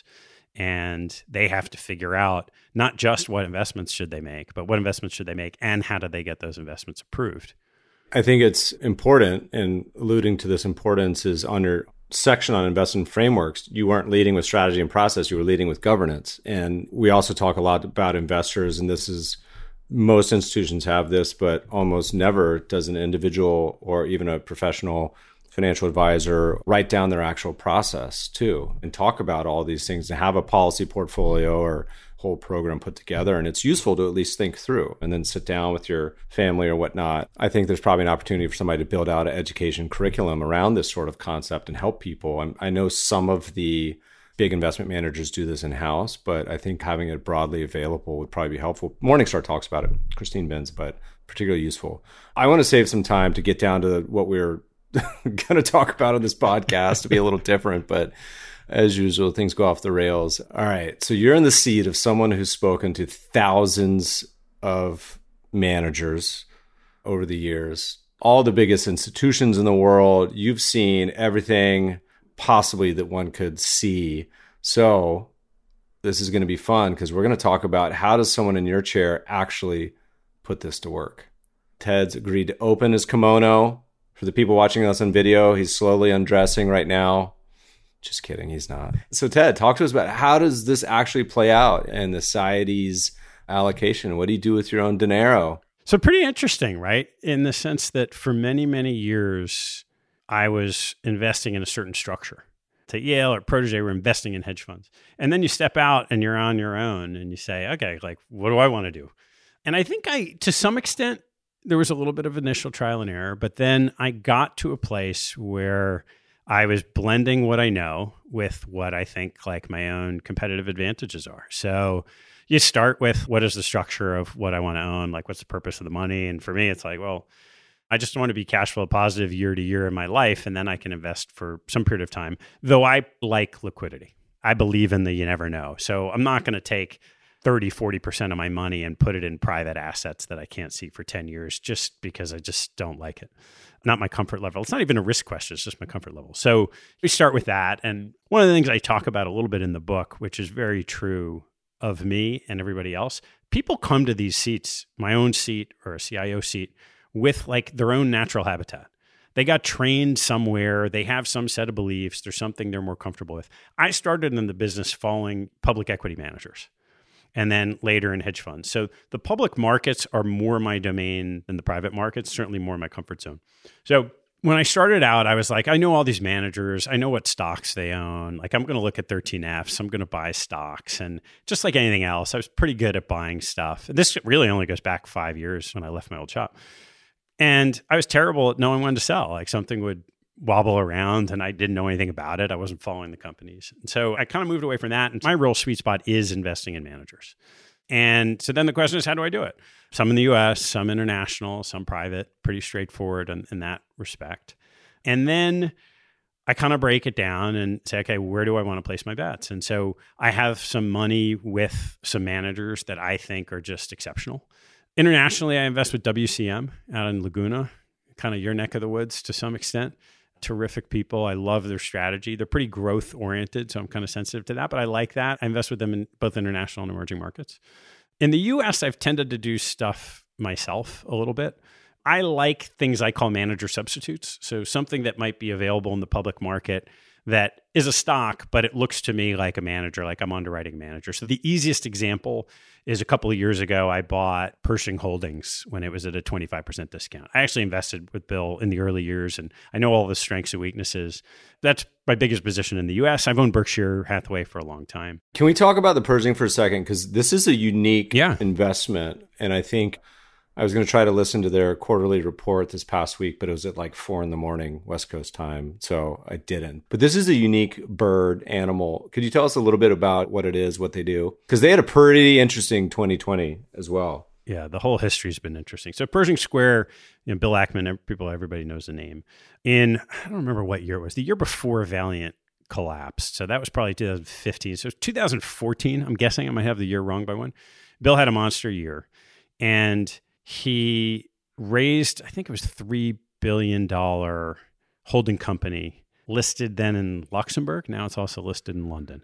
And they have to figure out not just what investments should they make, but what investments should they make and how do they get those investments approved. I think it's important, and alluding to this importance is on your section on investment frameworks, you weren't leading with strategy and process, you were leading with governance. And we also talk a lot about investors, and this is most institutions have this, but almost never does an individual or even a professional financial advisor write down their actual process too and talk about all these things and have a policy portfolio or whole program put together. And it's useful to at least think through and then sit down with your family or whatnot. I think there's probably an opportunity for somebody to build out an education curriculum around this sort of concept and help people. I'm, I know some of the big investment managers do this in-house, but I think having it broadly available would probably be helpful. Morningstar talks about it, Christine Benz, but particularly useful. I want to save some time to get down to what we're going to talk about on this podcast to be a little different, but as usual, things go off the rails. All right, so you're in the seat of someone who's spoken to thousands of managers over the years, all the biggest institutions in the world. You've seen everything possibly that one could see. So this is going to be fun because we're going to talk about how does someone in your chair actually put this to work. Ted's agreed to open his kimono. For the people watching us on video, he's slowly undressing right now. Just kidding, he's not. So Ted, talk to us about how does this actually play out in the society's allocation? What do you do with your own dinero? So pretty interesting, right? In the sense that for many, many years, I was investing in a certain structure. At Yale or Protégé, we're investing in hedge funds. And then you step out and you're on your own and you say, okay, like, what do I want to do? And I think I, to some extent, there was a little bit of initial trial and error, but then I got to a place where I was blending what I know with what I think like my own competitive advantages are. So you start with what is the structure of what I want to own? Like, what's the purpose of the money? And for me, it's like, well, I just want to be cash flow positive year to year in my life, and then I can invest for some period of time, though I like liquidity. I believe in the you never know. So I'm not going to take thirty, forty percent of my money and put it in private assets that I can't see for ten years just because I just don't like it. Not my comfort level. It's not even a risk question. It's just my comfort level. So we start with that. And one of the things I talk about a little bit in the book, which is very true of me and everybody else, people come to these seats, my own seat or a C I O seat, with like their own natural habitat. They got trained somewhere. They have some set of beliefs. There's something they're more comfortable with. I started in the business following public equity managers and then later in hedge funds. So the public markets are more my domain than the private markets, certainly more my comfort zone. So when I started out, I was like, I know all these managers. I know what stocks they own. Like, I'm going to look at thirteen Fs. I'm going to buy stocks. And just like anything else, I was pretty good at buying stuff. This really only goes back five years when I left my old shop. And I was terrible at knowing when to sell. Like, something would wobble around and I didn't know anything about it. I wasn't following the companies. And so I kind of moved away from that. And my real sweet spot is investing in managers. And so then the question is, how do I do it? Some in the U S, some international, some private, pretty straightforward in, in that respect. And then I kind of break it down and say, okay, where do I want to place my bets? And so I have some money with some managers that I think are just exceptional. Internationally, I invest with W C M out in Laguna. kind of your neck of the woods to some extent. Terrific people. I love their strategy. They're pretty growth oriented, so I'm kind of sensitive to that, but I like that. I invest with them in both international and emerging markets. In the U S, I've tended to do stuff myself a little bit. I like things I call manager substitutes. So something that might be available in the public market that is a stock, but it looks to me like a manager, like I'm underwriting a manager. So the easiest example is a couple of years ago, I bought Pershing Holdings when it was at a twenty-five percent discount. I actually invested with Bill in the early years, and I know all of his strengths and weaknesses. That's my biggest position in the U S. I've owned Berkshire Hathaway for a long time. Can we talk about the Pershing for a second? Because this is a unique yeah. investment, and I think I was going to try to listen to their quarterly report this past week, but it was at like four in the morning, West Coast time. So I didn't. But this is a unique bird animal. Could you tell us a little bit about what it is, what they do? Because they had a pretty interesting twenty twenty as well. Yeah, the whole history has been interesting. So Pershing Square, you know, Bill Ackman, people, everybody knows the name. In, I don't remember what year it was, the year before Valiant collapsed. So that was probably two thousand fifteen. So two thousand fourteen, I'm guessing. I might have the year wrong by one. Bill had a monster year. And he raised, I think it was three billion dollars holding company, listed then in Luxembourg. Now it's also listed in London.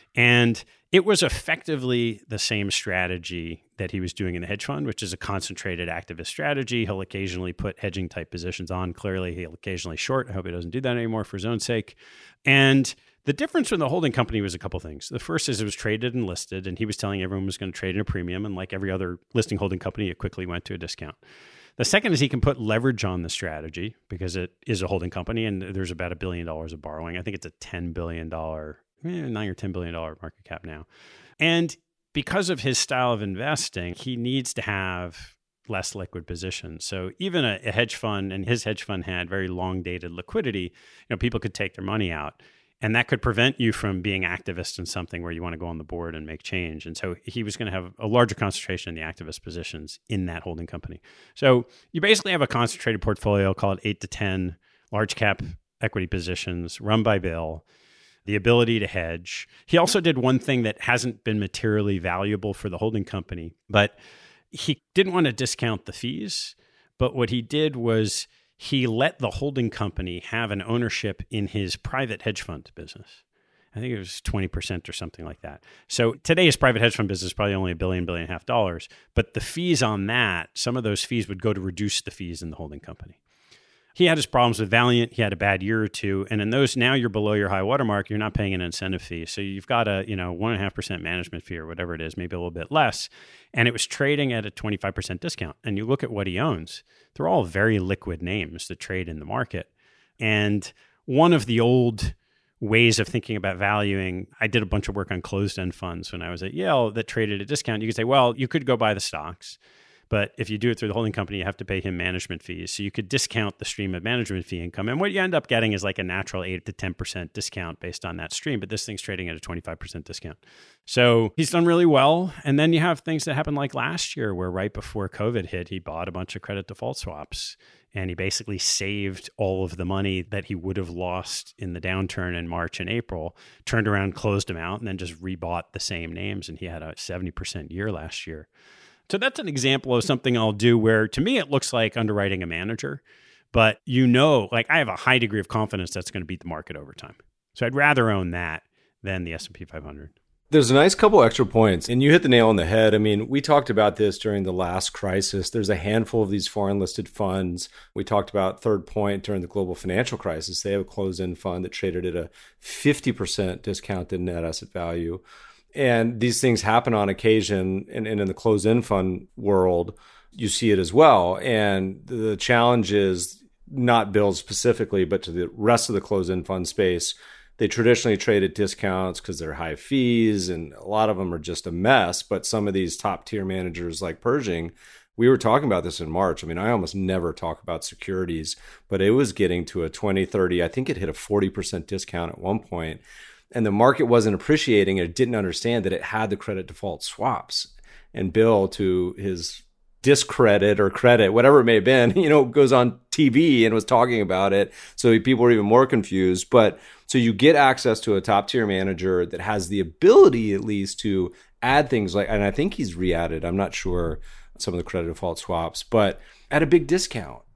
And it was effectively the same strategy that he was doing in the hedge fund, which is a concentrated activist strategy. He'll occasionally put hedging type positions on. Clearly, he'll occasionally short. I hope he doesn't do that anymore for his own sake. And the difference with the holding company was a couple things. The first is it was traded and listed, and he was telling everyone was going to trade in a premium. And like every other listing holding company, it quickly went to a discount. The second is he can put leverage on the strategy because it is a holding company, and there's about a billion dollars of borrowing. I think it's a ten billion dollars, eh, nine or ten billion dollars market cap now. And because of his style of investing, he needs to have less liquid positions. So even a, a hedge fund, and his hedge fund had very long dated liquidity, you know, people could take their money out. And that could prevent you from being activist in something where you want to go on the board and make change. And so he was going to have a larger concentration in the activist positions in that holding company. So you basically have a concentrated portfolio, call it eight to ten large cap equity positions run by Bill, the ability to hedge. He also did one thing that hasn't been materially valuable for the holding company, but he didn't want to discount the fees. But what he did was he let the holding company have an ownership in his private hedge fund business. I think it was twenty percent or something like that. So today's private hedge fund business is probably only a billion, billion and a half dollars. But the fees on that, some of those fees would go to reduce the fees in the holding company. He had his problems with Valiant. He had a bad year or two. And in those, now you're below your high watermark. You're not paying an incentive fee. So you've got a, you know, one and a half percent management fee or whatever it is, maybe a little bit less. And it was trading at a twenty-five percent discount. And you look at what he owns, they're all very liquid names that trade in the market. And one of the old ways of thinking about valuing, I did a bunch of work on closed-end funds when I was at Yale that traded at a discount. You could say, well, you could go buy the stocks. But if you do it through the holding company, you have to pay him management fees. So you could discount the stream of management fee income. And what you end up getting is like a natural eight to ten percent discount based on that stream. But this thing's trading at a twenty-five percent discount. So he's done really well. And then you have things that happened like last year where right before COVID hit, he bought a bunch of credit default swaps. And he basically saved all of the money that he would have lost in the downturn in March and April, turned around, closed them out, and then just rebought the same names. And he had a seventy percent year last year. So that's an example of something I'll do where, to me, it looks like underwriting a manager. But you know, like I have a high degree of confidence that's going to beat the market over time. So I'd rather own that than the S and P five hundred. There's a nice couple extra points, and you hit the nail on the head. I mean, we talked about this during the last crisis. There's a handful of these foreign listed funds. We talked about Third Point during the global financial crisis. They have a closed-end fund that traded at a fifty percent discounted net asset value. And these things happen on occasion, and, and in the closed-end fund world, you see it as well. And the challenge is not Bill specifically, but to the rest of the closed-end fund space. They traditionally trade at discounts because they're high fees, and a lot of them are just a mess. But some of these top-tier managers like Pershing, we were talking about this in March. I mean, I almost never talk about securities, but it was getting to a twenty, thirty, I think it hit a forty percent discount at one point. And the market wasn't appreciating it. It didn't understand that it had the credit default swaps. And Bill, to his discredit or credit, whatever it may have been, you know, goes on T V and was talking about it. So people were even more confused. But so you get access to a top tier manager that has the ability at least to add things like, and I think he's re-added, I'm not sure, some of the credit default swaps, but at a big discount.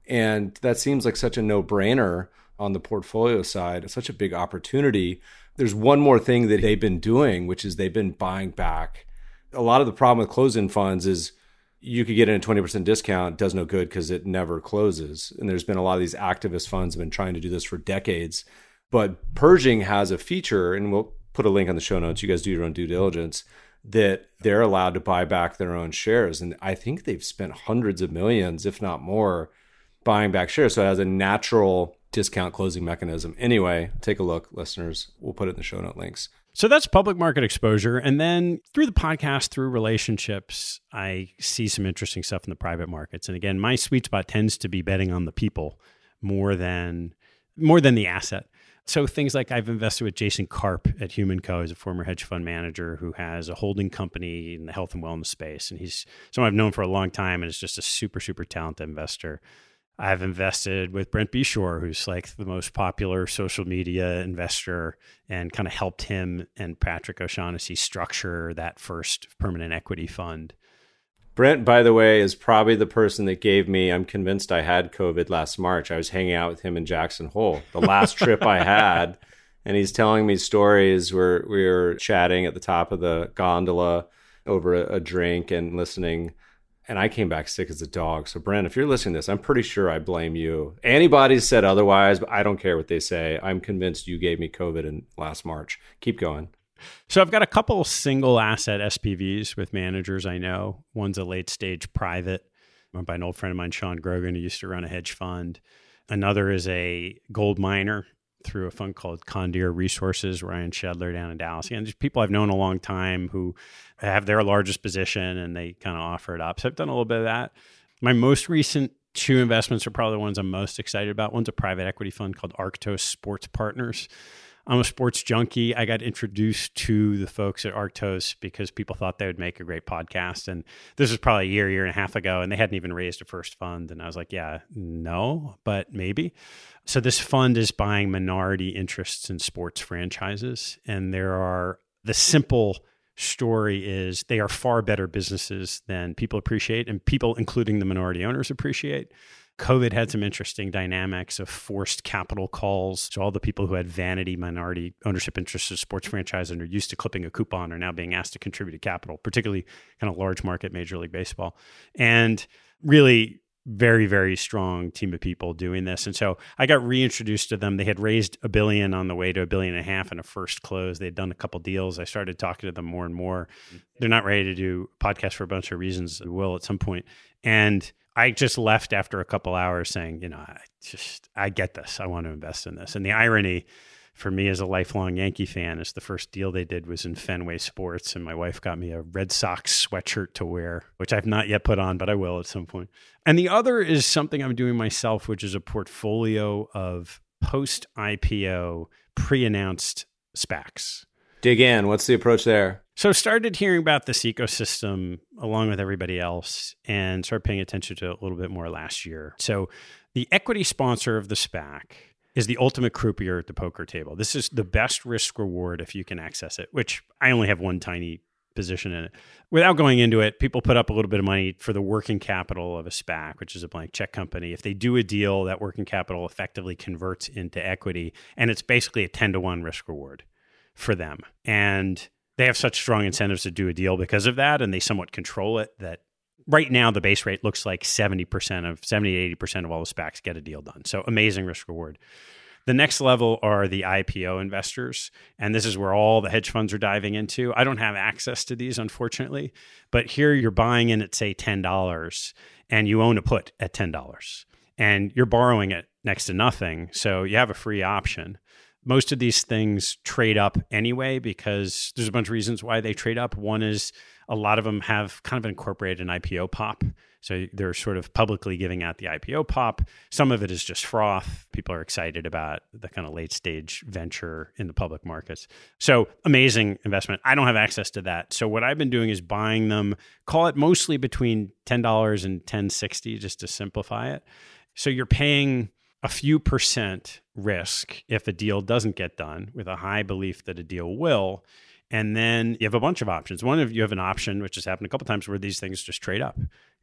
And that seems like such a no-brainer on the portfolio side. It's such a big opportunity. There's one more thing that they've been doing, which is they've been buying back. A lot of the problem with closed-end funds is you could get in a twenty percent discount, does no good because it never closes. And there's been a lot of these activist funds have been trying to do this for decades. But Pershing has a feature, and we'll put a link on the show notes. You guys do your own due diligence, that they're allowed to buy back their own shares. And I think they've spent hundreds of millions, if not more, buying back shares. So it has a natural discount closing mechanism. Anyway, take a look, listeners. We'll put it in the show note links. So that's public market exposure. And then through the podcast, through relationships, I see some interesting stuff in the private markets. And again, my sweet spot tends to be betting on the people more than more than the asset. So things like I've invested with Jason Karp at Human Co. He's a former hedge fund manager who has a holding company in the health and wellness space. And he's someone I've known for a long time and is just a super, super talented investor. I've invested with Brent Beshore, who's like the most popular social media investor, and kind of helped him and Patrick O'Shaughnessy structure that first permanent equity fund. Brent, by the way, is probably the person that gave me, I'm convinced I had COVID last March. I was hanging out with him in Jackson Hole, the last trip I had. And he's telling me stories where we were chatting at the top of the gondola over a, a drink and listening. And I came back sick as a dog. So, Brent, if you're listening to this, I'm pretty sure I blame you. Anybody's said otherwise, but I don't care what they say. I'm convinced you gave me COVID in last March. Keep going. So I've got a couple single asset S P Vs with managers I know. One's a late stage private run by an old friend of mine, Sean Grogan, who used to run a hedge fund. Another is a gold miner through a fund called Condir Resources, Ryan Shedler down in Dallas. Again, just people I've known a long time who have their largest position and they kind of offer it up. So I've done a little bit of that. My most recent two investments are probably the ones I'm most excited about. One's a private equity fund called Arctos Sports Partners. I'm a sports junkie. I got introduced to the folks at Arctos because people thought they would make a great podcast. And this was probably a year, year and a half ago, and they hadn't even raised a first fund. And I was like, yeah, no, but maybe. So this fund is buying minority interests in sports franchises. And there are, the simple story is they are far better businesses than people appreciate, and people, including the minority owners, appreciate. COVID had some interesting dynamics of forced capital calls. So all the people who had vanity minority ownership interests in sports franchise and are used to clipping a coupon are now being asked to contribute to capital, particularly kind of large market Major League Baseball. And really very, very strong team of people doing this. And so I got reintroduced to them. They had raised a billion on the way to a billion and a half in a first close. They'd done a couple deals. I started talking to them more and more. They're not ready to do podcasts for a bunch of reasons. We will at some point. And I just left after a couple hours saying, you know, I just, I get this. I want to invest in this. And the irony for me as a lifelong Yankee fan is the first deal they did was in Fenway Sports. And my wife got me a Red Sox sweatshirt to wear, which I've not yet put on, but I will at some point. And the other is something I'm doing myself, which is a portfolio of post-I P O pre-announced SPACs. Dig in. What's the approach there? So started hearing about this ecosystem along with everybody else and started paying attention to it a little bit more last year. So the equity sponsor of the SPAC is the ultimate croupier at the poker table. This is the best risk reward if you can access it, which I only have one tiny position in it. Without going into it, people put up a little bit of money for the working capital of a SPAC, which is a blank check company. If they do a deal, that working capital effectively converts into equity, and it's basically a ten to one risk reward for them. And they have such strong incentives to do a deal because of that, and they somewhat control it, that right now the base rate looks like seventy percent of, seventy to eighty percent of all the SPACs get a deal done. So amazing risk reward. The next level are the I P O investors, and this is where all the hedge funds are diving into. I don't have access to these, unfortunately, but here you're buying in at, say, ten dollars, and you own a put at ten dollars, and you're borrowing at next to nothing, so you have a free option. Most of these things trade up anyway because there's a bunch of reasons why they trade up. One is a lot of them have kind of incorporated an I P O pop. So they're sort of publicly giving out the I P O pop. Some of it is just froth. People are excited about the kind of late stage venture in the public markets. So amazing investment. I don't have access to that. So what I've been doing is buying them, call it mostly between ten dollars and ten sixty, just to simplify it. So you're paying a few percent risk if a deal doesn't get done with a high belief that a deal will. And then you have a bunch of options. One of you have an option, which has happened a couple of times, where these things just trade up.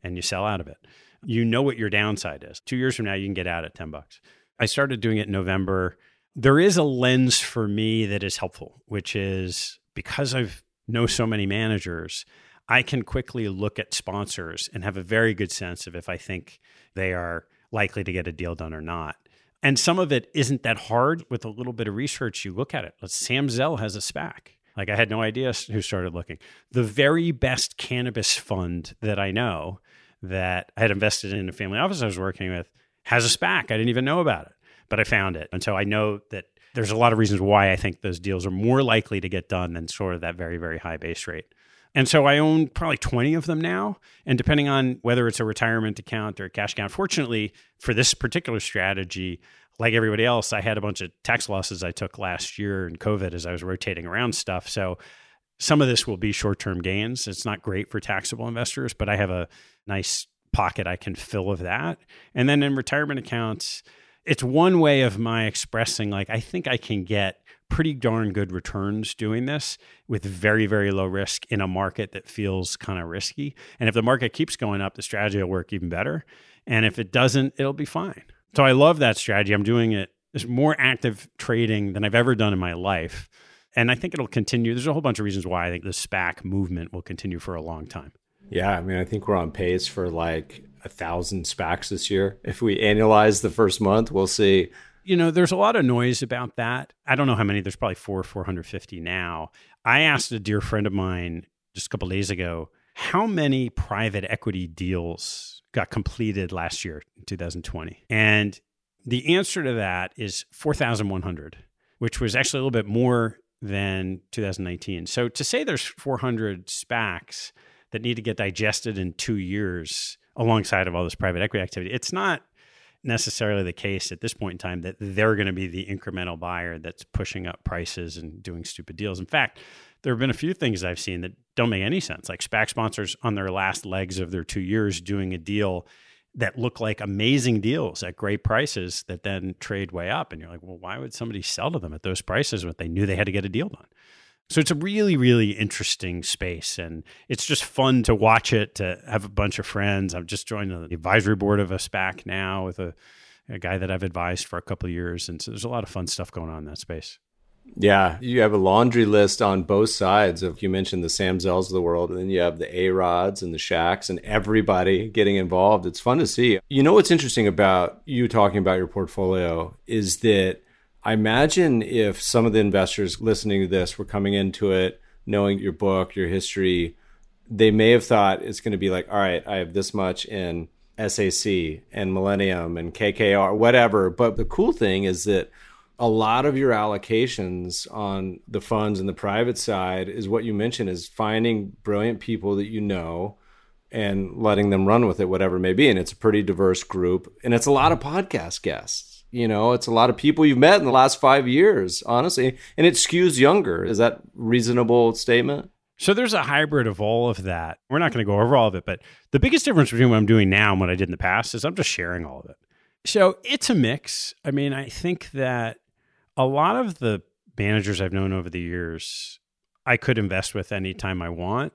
and you sell out of it. You know what your downside is. Two years from now, you can get out at ten bucks. I started doing it in November. There is a lens for me that is helpful, which is because I've know so many managers, I can quickly look at sponsors and have a very good sense of if I think they are likely to get a deal done or not. And some of it isn't that hard. With a little bit of research, you look at it. Sam Zell has a SPAC. Like, I had no idea who started looking. The very best cannabis fund that I know that I had invested in a family office I was working with has a SPAC. I didn't even know about it, but I found it. And so I know that there's a lot of reasons why I think those deals are more likely to get done than sort of that very, very high base rate. And so I own probably twenty of them now. And depending on whether it's a retirement account or a cash account, fortunately for this particular strategy, like everybody else, I had a bunch of tax losses I took last year in COVID as I was rotating around stuff. So some of this will be short-term gains. It's not great for taxable investors, but I have a nice pocket I can fill of that. And then in retirement accounts, it's one way of my expressing, like, I think I can get pretty darn good returns doing this with very, very low risk in a market that feels kind of risky. And if the market keeps going up, the strategy will work even better. And if it doesn't, it'll be fine. So I love that strategy. I'm doing it. There's more active trading than I've ever done in my life. And I think it'll continue. There's a whole bunch of reasons why I think the SPAC movement will continue for a long time. Yeah, I mean, I think we're on pace for like a thousand SPACs this year. If we annualize the first month, we'll see. You know, there's a lot of noise about that. I don't know how many. There's probably four, four hundred fifty now. I asked a dear friend of mine just a couple of days ago, how many private equity deals got completed last year in two thousand twenty? And the answer to that is four thousand one hundred, which was actually a little bit more than two thousand nineteen. So to say there's four hundred SPACs that need to get digested in two years alongside of all this private equity activity, it's not necessarily the case at this point in time that they're going to be the incremental buyer that's pushing up prices and doing stupid deals. In fact, there have been a few things I've seen that don't make any sense, like SPAC sponsors on their last legs of their two years doing a deal that look like amazing deals at great prices that then trade way up. And you're like, well, why would somebody sell to them at those prices when they knew they had to get a deal done? So it's a really, really interesting space. And it's just fun to watch it, to have a bunch of friends. I've just joined the advisory board of a SPAC now with a, a guy that I've advised for a couple of years. And so there's a lot of fun stuff going on in that space. Yeah, you have a laundry list on both sides of, you mentioned the Sam Zells of the world, and then you have the A-Rods and the Shaqs and everybody getting involved. It's fun to see. You know what's interesting about you talking about your portfolio is that I imagine if some of the investors listening to this were coming into it, knowing your book, your history, they may have thought it's going to be like, all right, I have this much in S A C and Millennium and K K R, whatever. But the cool thing is that a lot of your allocations on the funds and the private side is what you mentioned, is finding brilliant people that you know and letting them run with it, whatever it may be. And it's a pretty diverse group. And it's a lot of podcast guests. You know, it's a lot of people you've met in the last five years, honestly. And it skews younger. Is that a reasonable statement? So there's a hybrid of all of that. We're not going to go over all of it, but the biggest difference between what I'm doing now and what I did in the past is I'm just sharing all of it. So it's a mix. I mean, I think that a lot of the managers I've known over the years, I could invest with anytime I want.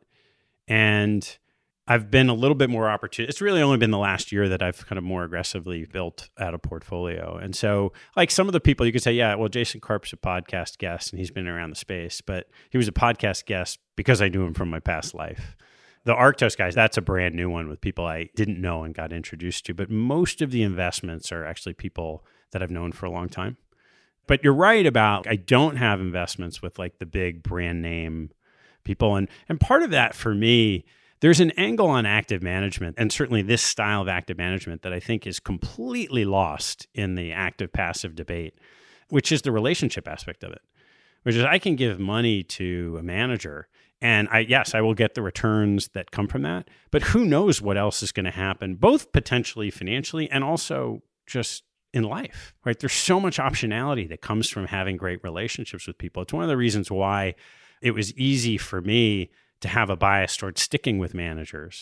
And I've been a little bit more opportune. It's really only been the last year that I've kind of more aggressively built out a portfolio. And so like some of the people you could say, yeah, well, Jason Karp's a podcast guest and he's been around the space, but he was a podcast guest because I knew him from my past life. The Arctos guys, that's a brand new one with people I didn't know and got introduced to. But most of the investments are actually people that I've known for a long time. But you're right about, I don't have investments with like the big brand name people. And and part of that for me, there's an angle on active management, and certainly this style of active management that I think is completely lost in the active passive debate, which is the relationship aspect of it, which is I can give money to a manager and I, yes, I will get the returns that come from that, but who knows what else is going to happen, both potentially financially and also just in life, right? There's so much optionality that comes from having great relationships with people. It's one of the reasons why it was easy for me to have a bias towards sticking with managers,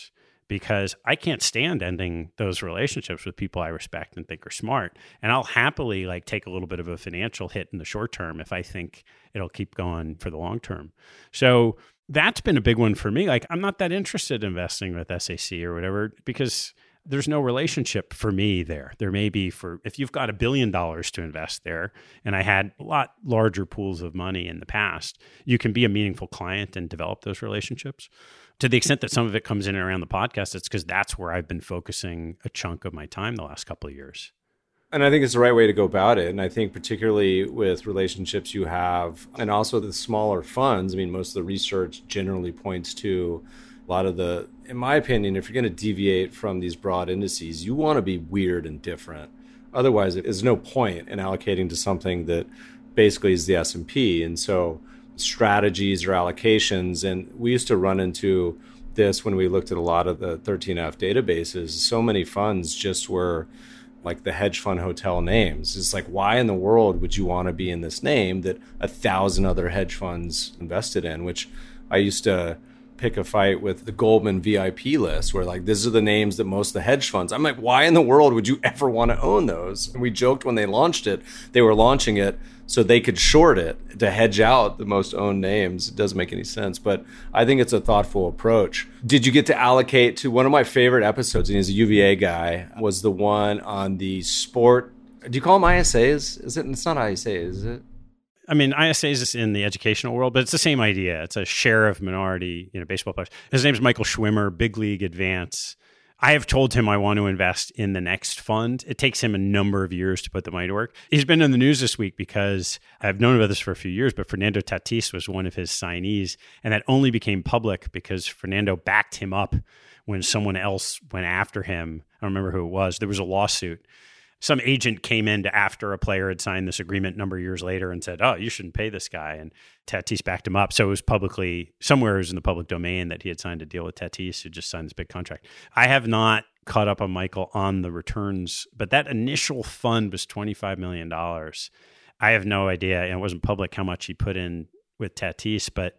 because I can't stand ending those relationships with people I respect and think are smart. And I'll happily like take a little bit of a financial hit in the short term if I think it'll keep going for the long term. So that's been a big one for me. Like, I'm not that interested in investing with S A C or whatever because there's no relationship for me there. There may be for, if you've got a billion dollars to invest there, and I had a lot larger pools of money in the past, you can be a meaningful client and develop those relationships. To the extent that some of it comes in and around the podcast, it's because that's where I've been focusing a chunk of my time the last couple of years. And I think it's the right way to go about it. And I think particularly with relationships you have, and also the smaller funds, I mean, most of the research generally points to a lot of the, in my opinion, if you're going to deviate from these broad indices, you want to be weird and different. Otherwise, there's no point in allocating to something that basically is the S and P. And so strategies or allocations, and we used to run into this when we looked at a lot of the thirteen F databases. So many funds just were like the hedge fund hotel names. It's like, why in the world would you want to be in this name that a thousand other hedge funds invested in? Which I used to pick a fight with the Goldman V I P list where like, these are the names that most of the hedge funds. I'm like, why in the world would you ever want to own those? And we joked when they launched it, they were launching it so they could short it to hedge out the most owned names. It doesn't make any sense, but I think it's a thoughtful approach. Did you get to allocate to one of my favorite episodes, and he's a U V A guy, was the one on the sport. Do you call them I S As? Is it? It's not I S As, is it? I mean, I S As is in the educational world, but it's the same idea. It's a share of minority, you know, baseball players. His name's Michael Schwimmer, Big League Advance. I have told him I want to invest in the next fund. It takes him a number of years to put the money to work. He's been in the news this week because I've known about this for a few years, but Fernando Tatis was one of his signees, and that only became public because Fernando backed him up when someone else went after him. I don't remember who it was. There was a lawsuit. Some agent came in to after a player had signed this agreement a number of years later and said, oh, you shouldn't pay this guy. And Tatis backed him up. So it was publicly, somewhere it was in the public domain that he had signed a deal with Tatis, who just signed this big contract. I have not caught up on Michael on the returns, but that initial fund was twenty-five million dollars. I have no idea, and it wasn't public how much he put in with Tatis, but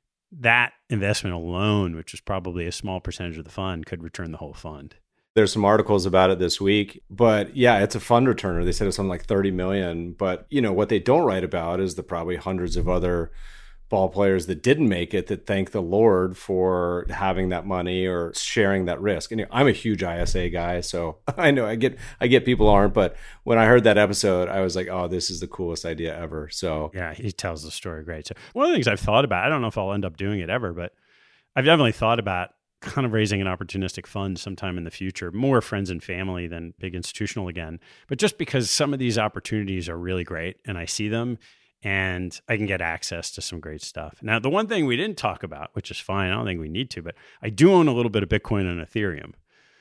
that investment alone, which was probably a small percentage of the fund, could return the whole fund. There's some articles about it this week, but yeah, it's a fund returner. They said it's something like thirty million. But you know what they don't write about is the probably hundreds of other ball players that didn't make it that thank the Lord for having that money or sharing that risk. And you know, I'm a huge I S A guy, so I know I get I get people aren't. But when I heard that episode, I was like, oh, this is the coolest idea ever. So yeah, he tells the story great. So one of the things I've thought about, I don't know if I'll end up doing it ever, but I've definitely thought about kind of raising an opportunistic fund sometime in the future, more friends and family than big institutional again. But just because some of these opportunities are really great and I see them and I can get access to some great stuff. Now, the one thing we didn't talk about, which is fine, I don't think we need to, but I do own a little bit of Bitcoin and Ethereum.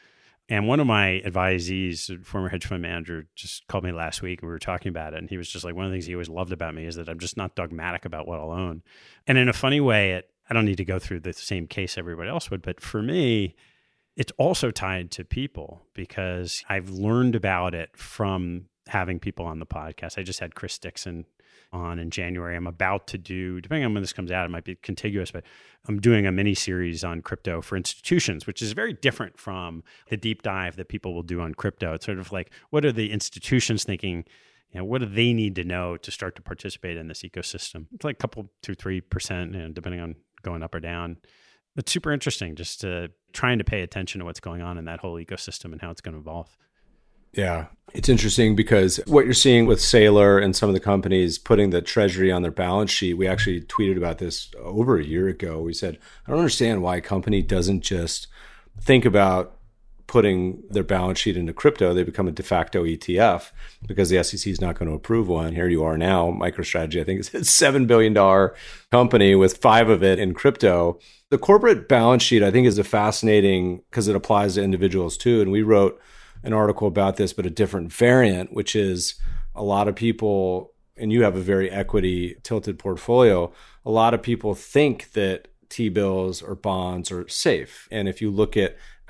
And one of my advisees, former hedge fund manager, just called me last week and we were talking about it. And he was just like, one of the things he always loved about me is that I'm just not dogmatic about what I'll own. And in a funny way, it I don't need to go through the same case everybody else would, but for me, it's also tied to people because I've learned about it from having people on the podcast. I just had Chris Dixon on in January. I'm about to do, depending on when this comes out, it might be contiguous, but I'm doing a mini series on crypto for institutions, which is very different from the deep dive that people will do on crypto. It's sort of like, what are the institutions thinking? You know, what do they need to know to start to participate in this ecosystem? It's like a couple, two, three percent, you know, depending on going up or down. It's super interesting just to trying to pay attention to what's going on in that whole ecosystem and how it's going to evolve. Yeah, it's interesting because what you're seeing with Saylor and some of the companies putting the treasury on their balance sheet, we actually tweeted about this over a year ago. We said, I don't understand why a company doesn't just think about putting their balance sheet into crypto. They become a de facto E T F because the S E C is not going to approve one. Here you are now. MicroStrategy, I think, is a seven billion dollars company with five of it in crypto. The corporate balance sheet, I think, is a fascinating because it applies to individuals too. And we wrote an article about this, but a different variant, which is a lot of people, and you have a very equity tilted portfolio, a lot of people think that T-bills or bonds are safe. And if you look at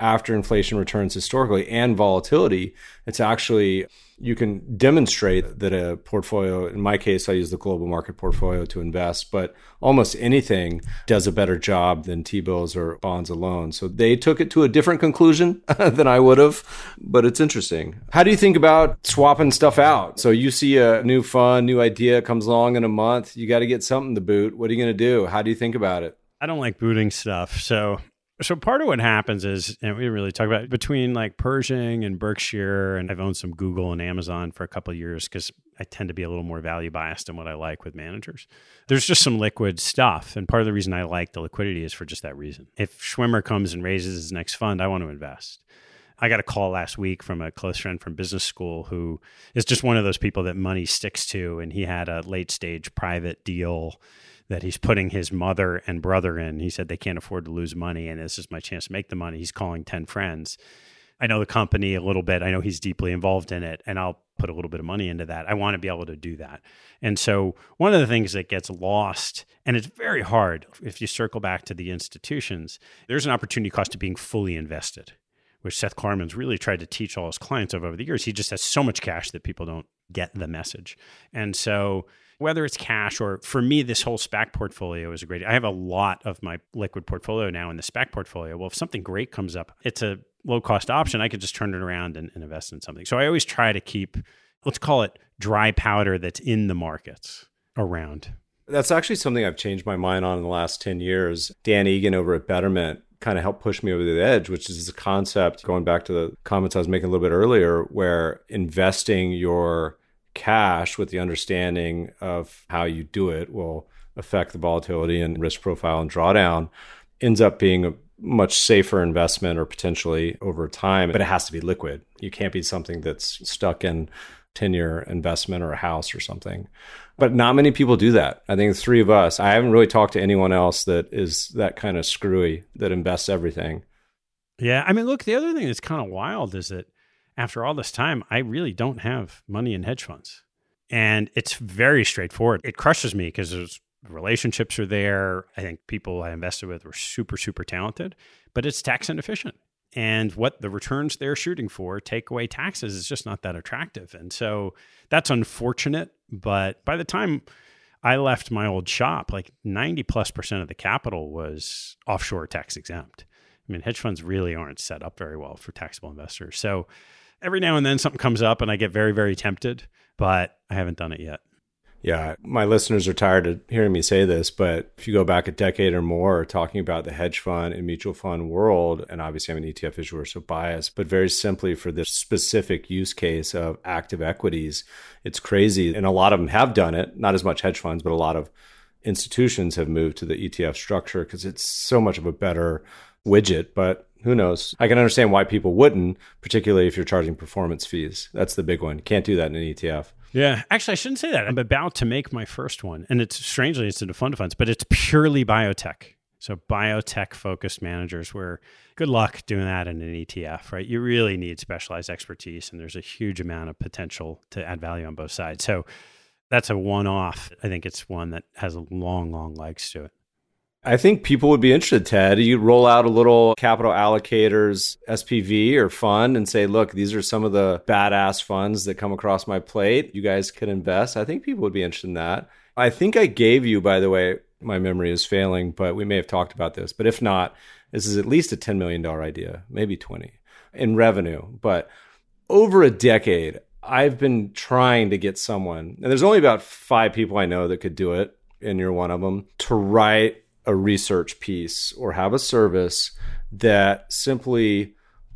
after inflation returns historically and volatility, it's actually, you can demonstrate that a portfolio, in my case, I use the global market portfolio to invest, but almost anything does a better job than T-bills or bonds alone. So they took it to a different conclusion than I would have, but it's interesting. How do you think about swapping stuff out? So you see a new fund, new idea comes along in a month, you got to get something to boot. What are you going to do? How do you think about it? I don't like booting stuff. So So part of what happens is, and we didn't really talk about it, between like Pershing and Berkshire, and I've owned some Google and Amazon for a couple of years because I tend to be a little more value biased in what I like with managers. There's just some liquid stuff. And part of the reason I like the liquidity is for just that reason. If Schwimmer comes and raises his next fund, I want to invest. I got a call last week from a close friend from business school who is just one of those people that money sticks to. And he had a late stage private deal that he's putting his mother and brother in. He said they can't afford to lose money, and this is my chance to make the money. He's calling ten friends. I know the company a little bit. I know he's deeply involved in it, and I'll put a little bit of money into that. I want to be able to do that. And so one of the things that gets lost, and it's very hard if you circle back to the institutions, there's an opportunity cost to being fully invested, which Seth Klarman's really tried to teach all his clients over the years. He just has so much cash that people don't get the message. And so whether it's cash or, for me, this whole SPAC portfolio is a great, I have a lot of my liquid portfolio now in the SPAC portfolio. Well, if something great comes up, it's a low cost option. I could just turn it around and, and invest in something. So I always try to keep, let's call it dry powder that's in the markets around. That's actually something I've changed my mind on in the last ten years. Dan Egan over at Betterment kind of helped push me over the edge, which is a concept, going back to the comments I was making a little bit earlier, where investing your cash with the understanding of how you do it will affect the volatility and risk profile and drawdown ends up being a much safer investment, or potentially over time, but it has to be liquid. You can't be something that's stuck in ten-year investment or a house or something. But not many people do that. I think the three of us, I haven't really talked to anyone else that is that kind of screwy, that invests everything. Yeah. I mean, look, the other thing that's kind of wild is that after all this time, I really don't have money in hedge funds. And it's very straightforward. It crushes me because there's relationships are there. I think people I invested with were super, super talented, but it's tax inefficient. And what the returns they're shooting for, take away taxes, is just not that attractive. And so that's unfortunate. But by the time I left my old shop, like ninety plus percent of the capital was offshore tax exempt. I mean, hedge funds really aren't set up very well for taxable investors. So every now and then something comes up and I get very, very tempted, but I haven't done it yet. Yeah, my listeners are tired of hearing me say this, but if you go back a decade or more talking about the hedge fund and mutual fund world, and obviously I'm an E T F issuer, so biased, but very simply for this specific use case of active equities, it's crazy. And a lot of them have done it, not as much hedge funds, but a lot of institutions have moved to the E T F structure because it's so much of a better widget. But who knows? I can understand why people wouldn't, particularly if you're charging performance fees. That's the big one. You can't do that in an E T F. Yeah, actually, I shouldn't say that. I'm about to make my first one. And it's strangely, it's into fund of funds, but it's purely biotech. So biotech focused managers, where good luck doing that in an E T F, right? You really need specialized expertise, and there's a huge amount of potential to add value on both sides. So that's a one-off. I think it's one that has a long, long legs to it. I think people would be interested, Ted. You roll out a little capital allocators S P V or fund and say, look, these are some of the badass funds that come across my plate. You guys can invest. I think people would be interested in that. I think I gave you, by the way, my memory is failing, but we may have talked about this. But if not, this is at least a ten million dollars idea, maybe twenty in revenue. But over a decade, I've been trying to get someone, and there's only about five people I know that could do it, and you're one of them, to write a research piece or have a service that simply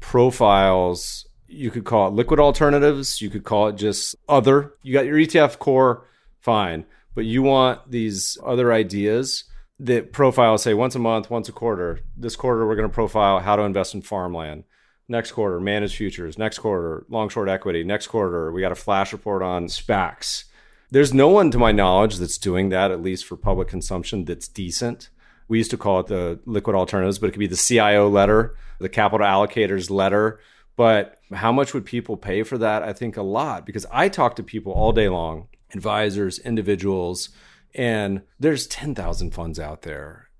profiles, you could call it liquid alternatives, you could call it just other. You got your E T F core, fine, but you want these other ideas that profile, say, once a month, once a quarter. This quarter, we're going to profile how to invest in farmland. Next quarter, managed futures. Next quarter, long short equity. Next quarter, we got a flash report on SPACs. There's no one, to my knowledge, that's doing that, at least for public consumption, that's decent. We used to call it the liquid alternatives, but it could be the C I O letter, the capital allocators letter. But how much would people pay for that? I think a lot, because I talk to people all day long, advisors, individuals, and there's ten thousand funds out there.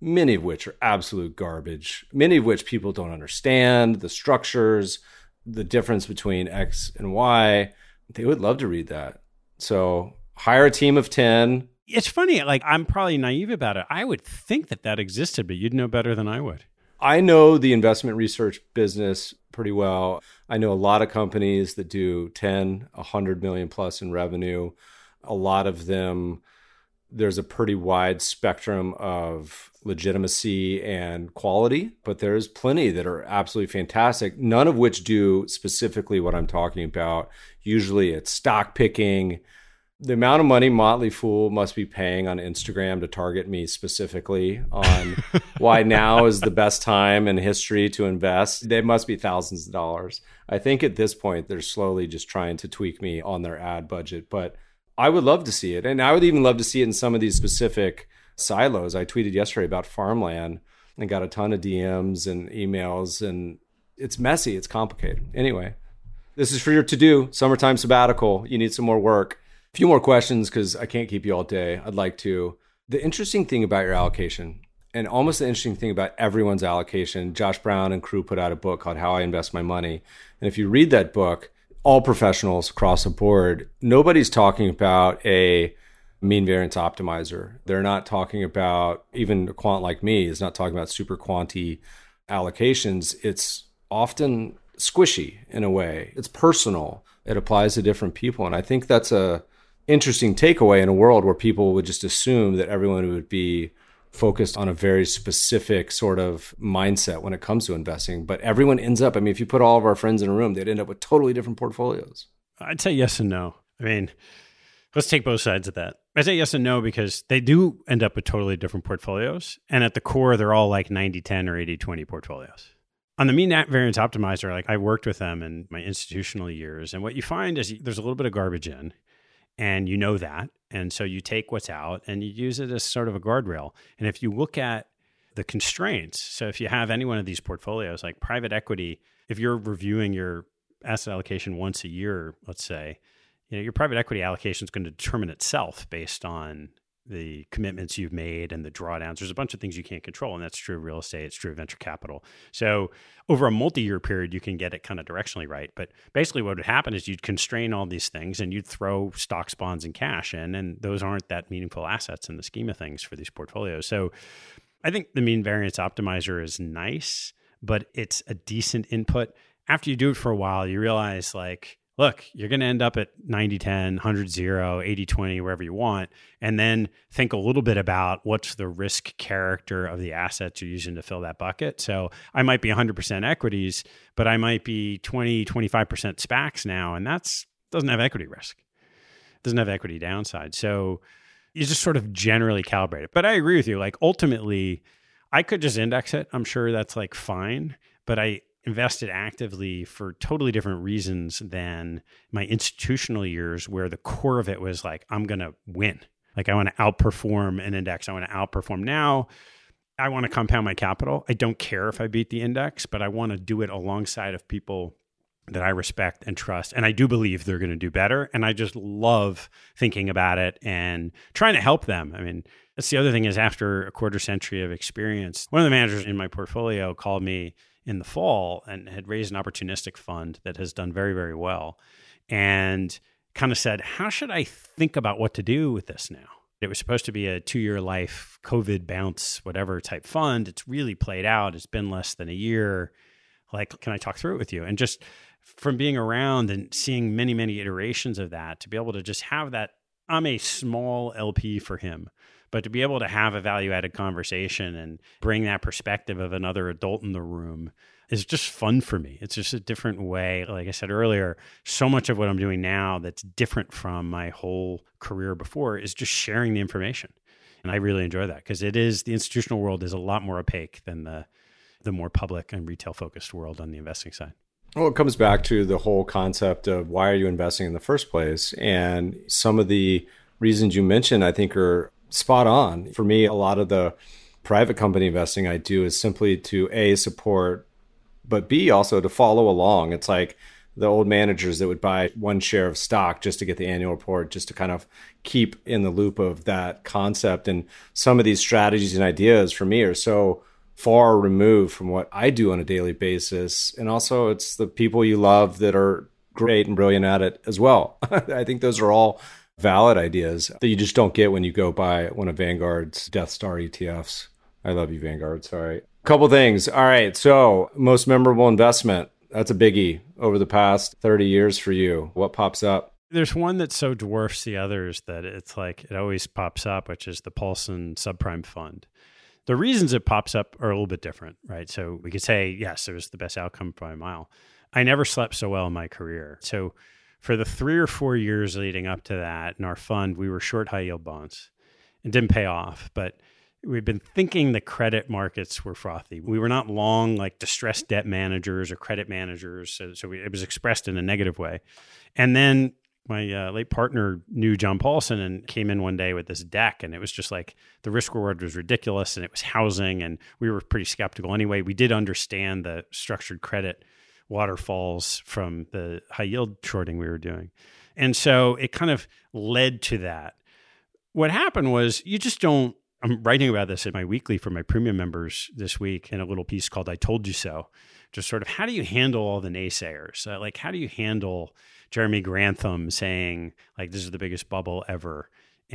many of which are absolute garbage, many of which people don't understand, the structures, the difference between X and Y. They would love to read that. So hire a team of ten. It's funny, like I'm probably naive about it. I would think that that existed, but you'd know better than I would. I know the investment research business pretty well. I know a lot of companies that do ten, one hundred million plus in revenue. A lot of them, there's a pretty wide spectrum of legitimacy and quality, but there's plenty that are absolutely fantastic, none of which do specifically what I'm talking about. Usually it's stock picking. The amount of money Motley Fool must be paying on Instagram to target me specifically on why now is the best time in history to invest. They must be thousands of dollars. I think at this point, they're slowly just trying to tweak me on their ad budget, but I would love to see it. And I would even love to see it in some of these specific silos. I tweeted yesterday about farmland and got a ton of D Ms and emails, and it's messy. It's complicated. Anyway, this is for your to-do, summertime sabbatical. You need some more work. A few more questions because I can't keep you all day. I'd like to. The interesting thing about your allocation, and almost the interesting thing about everyone's allocation, Josh Brown and crew put out a book called How I Invest My Money. And if you read that book, all professionals across the board, nobody's talking about a mean variance optimizer. They're not talking about, even a quant like me is not talking about super quanty allocations. It's often squishy in a way. It's personal. It applies to different people. And I think that's a interesting takeaway in a world where people would just assume that everyone would be focused on a very specific sort of mindset when it comes to investing. But everyone ends up, I mean, if you put all of our friends in a room, they'd end up with totally different portfolios. I'd say yes and no. I mean, let's take both sides of that. I say yes and no because they do end up with totally different portfolios. And at the core, they're all like ninety ten or eighty twenty portfolios. On the mean variance optimizer, like I worked with them in my institutional years. And what you find is there's a little bit of garbage in, and you know that. And so you take what's out and you use it as sort of a guardrail. And if you look at the constraints, so if you have any one of these portfolios, like private equity, if you're reviewing your asset allocation once a year, let's say, you know, your private equity allocation is going to determine itself based on the commitments you've made and the drawdowns. There's a bunch of things you can't control, and that's true of real estate. It's true of venture capital. So over a multi-year period, you can get it kind of directionally right. But basically what would happen is you'd constrain all these things and you'd throw stocks, bonds, and cash in, and those aren't that meaningful assets in the scheme of things for these portfolios. So I think the mean variance optimizer is nice, but it's a decent input. After you do it for a while, you realize like, look, you're going to end up at ninety ten, one hundred zero, eighty twenty, wherever you want, and then think a little bit about what's the risk character of the assets you're using to fill that bucket. So I might be one hundred percent equities, but I might be twenty, twenty-five percent SPACs now, and that's doesn't have equity risk. Doesn't have equity downside. So you just sort of generally calibrate it. But I agree with you. Like ultimately, I could just index it. I'm sure that's like fine, but I invested actively for totally different reasons than my institutional years, where the core of it was like, I'm going to win. Like I want to outperform an index. I want to outperform. Now I want to compound my capital. I don't care if I beat the index, but I want to do it alongside of people that I respect and trust. And I do believe they're going to do better. And I just love thinking about it and trying to help them. I mean, that's the other thing is after a quarter century of experience, one of the managers in my portfolio called me in the fall and had raised an opportunistic fund that has done very, very well, and kind of said, how should I think about what to do with this now? It was supposed to be a two-year life, COVID bounce, whatever type fund. It's really played out. It's been less than a year. Like, can I talk through it with you? And just from being around and seeing many, many iterations of that, to be able to just have that, I'm a small L P for him, but to be able to have a value-added conversation and bring that perspective of another adult in the room is just fun for me. It's just a different way. Like I said earlier, so much of what I'm doing now that's different from my whole career before is just sharing the information. And I really enjoy that because it is, the institutional world is a lot more opaque than the the more public and retail-focused world on the investing side. Well, it comes back to the whole concept of why are you investing in the first place? And some of the reasons you mentioned, I think, are spot on. For me, a lot of the private company investing I do is simply to A, support, but B, also to follow along. It's like the old managers that would buy one share of stock just to get the annual report, just to kind of keep in the loop of that concept. And some of these strategies and ideas for me are so far removed from what I do on a daily basis. And also it's the people you love that are great and brilliant at it as well. I think those are all valid ideas that you just don't get when you go buy one of Vanguard's Death Star E T Fs. I love you, Vanguard. Sorry. Couple things. All right. So most memorable investment. That's a biggie over the past thirty years for you. What pops up? There's one that so dwarfs the others that it's like it always pops up, which is the Paulson Subprime Fund. The reasons it pops up are a little bit different, right? So we could say, yes, it was the best outcome by a mile. I never slept so well in my career. So for the three or four years leading up to that in our fund, we were short high yield bonds. It didn't pay off, but we've been thinking the credit markets were frothy. We were not long like distressed debt managers or credit managers. So, so we, it was expressed in a negative way. And then my uh, late partner knew John Paulson and came in one day with this deck. And it was just like the risk reward was ridiculous and it was housing. And we were pretty skeptical. Anyway, we did understand the structured credit waterfalls from the high yield shorting we were doing. And so it kind of led to that. What happened was you just don't, I'm writing about this in my weekly for my premium members this week in a little piece called I Told You So. Just sort of how do you handle all the naysayers? Uh, like how do you handle Jeremy Grantham saying like this is the biggest bubble ever?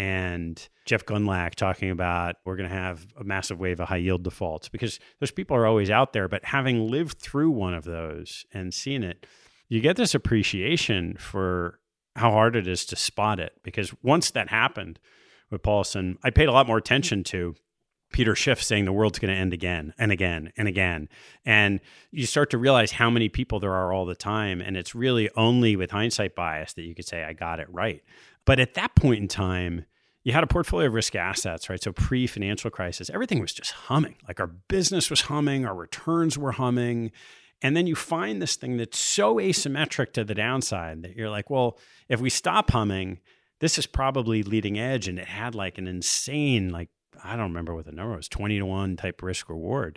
And Jeff Gundlach talking about we're going to have a massive wave of high yield defaults, because those people are always out there. But having lived through one of those and seen it, you get this appreciation for how hard it is to spot it. Because once that happened with Paulson, I paid a lot more attention to Peter Schiff saying the world's going to end again and again and again. And you start to realize how many people there are all the time. And it's really only with hindsight bias that you could say, I got it right. But at that point in time, you had a portfolio of risk assets, right? So pre-financial crisis, everything was just humming. Like our business was humming, our returns were humming. And then you find this thing that's so asymmetric to the downside that you're like, well, if we stop humming, this is probably leading edge. And it had like an insane, like, I don't remember what the number was, twenty to one type risk reward.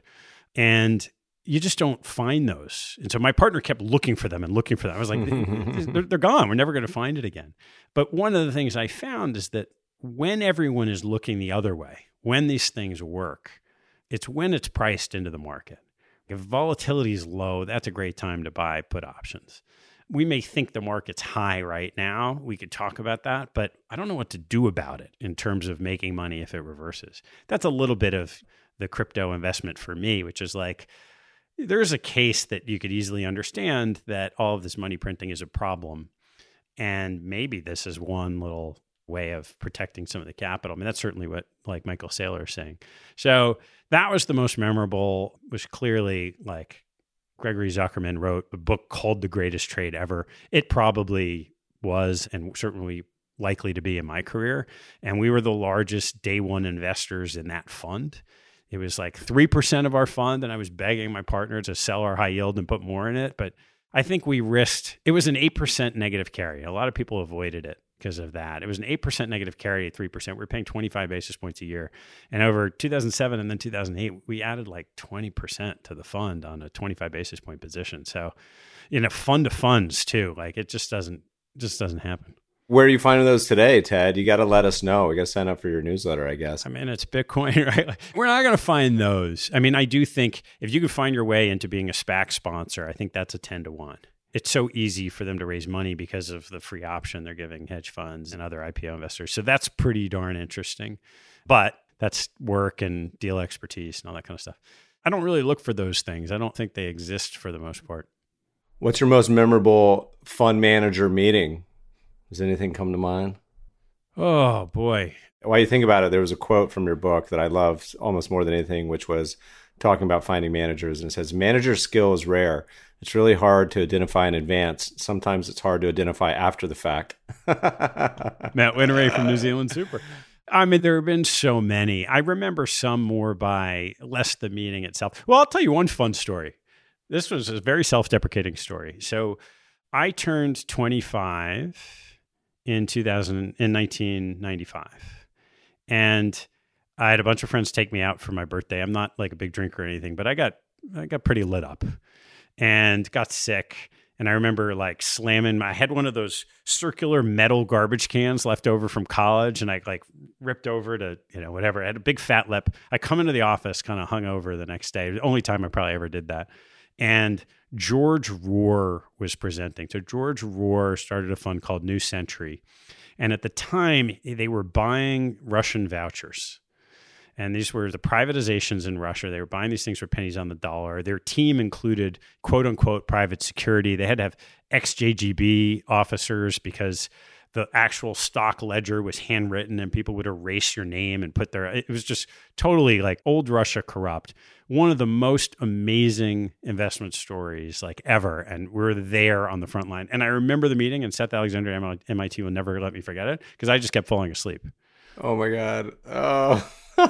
And you just don't find those. And so my partner kept looking for them and looking for them. I was like, they're, they're gone. We're never going to find it again. But one of the things I found is that when everyone is looking the other way, when these things work, it's when it's priced into the market. If volatility is low, that's a great time to buy put options. We may think the market's high right now. We could talk about that, but I don't know what to do about it in terms of making money if it reverses. That's a little bit of the crypto investment for me, which is like, there's a case that you could easily understand that all of this money printing is a problem. And maybe this is one little way of protecting some of the capital. I mean, that's certainly what like Michael Saylor is saying. So that was the most memorable, was clearly like Gregory Zuckerman wrote a book called The Greatest Trade Ever. It probably was and certainly likely to be in my career. And we were the largest day one investors in that fund. It was like three percent of our fund, and I was begging my partner to sell our high yield and put more in it. But I think we risked, it was an eight percent negative carry. A lot of people avoided it because of that. It was an eight percent negative carry at three percent. We were paying twenty-five basis points a year. And over two thousand seven and then two thousand eight, we added like twenty percent to the fund on a twenty-five basis point position. So, you know, fund to funds too, like it just doesn't, just doesn't happen. Where are you finding those today, Ted? You got to let us know. We got to sign up for your newsletter, I guess. I mean, it's Bitcoin, right? Like, we're not going to find those. I mean, I do think if you could find your way into being a SPAC sponsor, I think that's a ten to one. It's so easy for them to raise money because of the free option they're giving hedge funds and other I P O investors. So that's pretty darn interesting. But that's work and deal expertise and all that kind of stuff. I don't really look for those things. I don't think they exist for the most part. What's your most memorable fund manager meeting? Does anything come to mind? Oh, boy. While you think about it, there was a quote from your book that I loved almost more than anything, which was talking about finding managers. And it says, manager skill is rare. It's really hard to identify in advance. Sometimes it's hard to identify after the fact. Matt Winteray from New Zealand Super. I mean, there have been so many. I remember some more by less the meeting itself. Well, I'll tell you one fun story. This was a very self-deprecating story. So I turned twenty-five in two thousand in nineteen ninety-five, and I had a bunch of friends take me out for my birthday. I'm not like a big drinker or anything, but I got I got pretty lit up and got sick. And I remember like slamming, I had one of those circular metal garbage cans left over from college. And I like ripped over to, you know, whatever. I had a big fat lip. I come into the office kind of hungover the next day. The only time I probably ever did that. And George Rohr was presenting. So George Rohr started a fund called New Century. And at the time, they were buying Russian vouchers. And these were the privatizations in Russia. They were buying these things for pennies on the dollar. Their team included, quote unquote, private security. They had to have ex-J G B officers because the actual stock ledger was handwritten and people would erase your name and put their, it was just totally like old Russia corrupt. One of the most amazing investment stories like ever. And we're there on the front line. And I remember the meeting, and Seth Alexander at M I T will never let me forget it because I just kept falling asleep. Oh my God. Oh.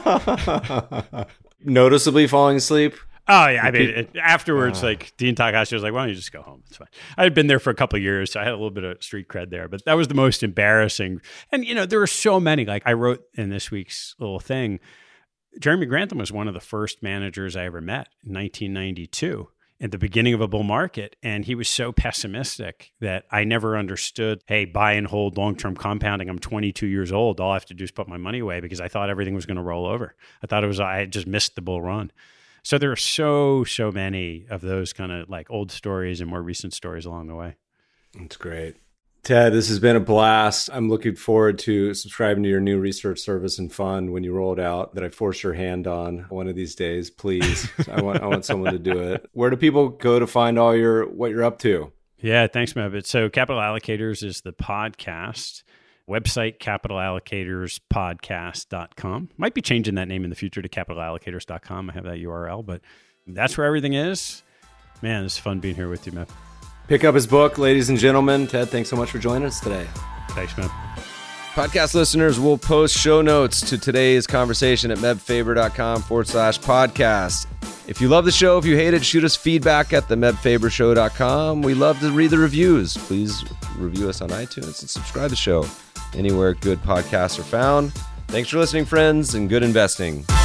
Noticeably falling asleep? Oh, yeah. I mean, it, afterwards, uh, like Dean Takahashi was like, why don't you just go home? It's fine. I had been there for a couple of years, so I had a little bit of street cred there, but that was the most embarrassing. And, you know, there were so many. Like I wrote in this week's little thing, Jeremy Grantham was one of the first managers I ever met in nineteen ninety-two. At the beginning of a bull market. And he was so pessimistic that I never understood, hey, buy and hold long-term compounding. I'm twenty-two years old. All I have to do is put my money away because I thought everything was going to roll over. I thought it was, I had just missed the bull run. So there are so, so many of those kind of like old stories and more recent stories along the way. That's great. Ted, this has been a blast. I'm looking forward to subscribing to your new research service and fund when you roll it out that I force your hand on one of these days, please. I want I want someone to do it. Where do people go to find all your what you're up to? Yeah, thanks, Mevit. So Capital Allocators is the podcast. Website, capital allocators podcast dot com. Might be changing that name in the future to capital allocators dot com. I have that U R L, but that's where everything is. Man, it's fun being here with you, Mev. Pick up his book, ladies and gentlemen. Ted, thanks so much for joining us today. Thanks, man. Podcast listeners will post show notes to today's conversation at mebfaber.com forward slash podcast. If you love the show, if you hate it, shoot us feedback at the meb faber show dot com. We love to read the reviews. Please review us on iTunes and subscribe to the show anywhere good podcasts are found. Thanks for listening, friends, and good investing.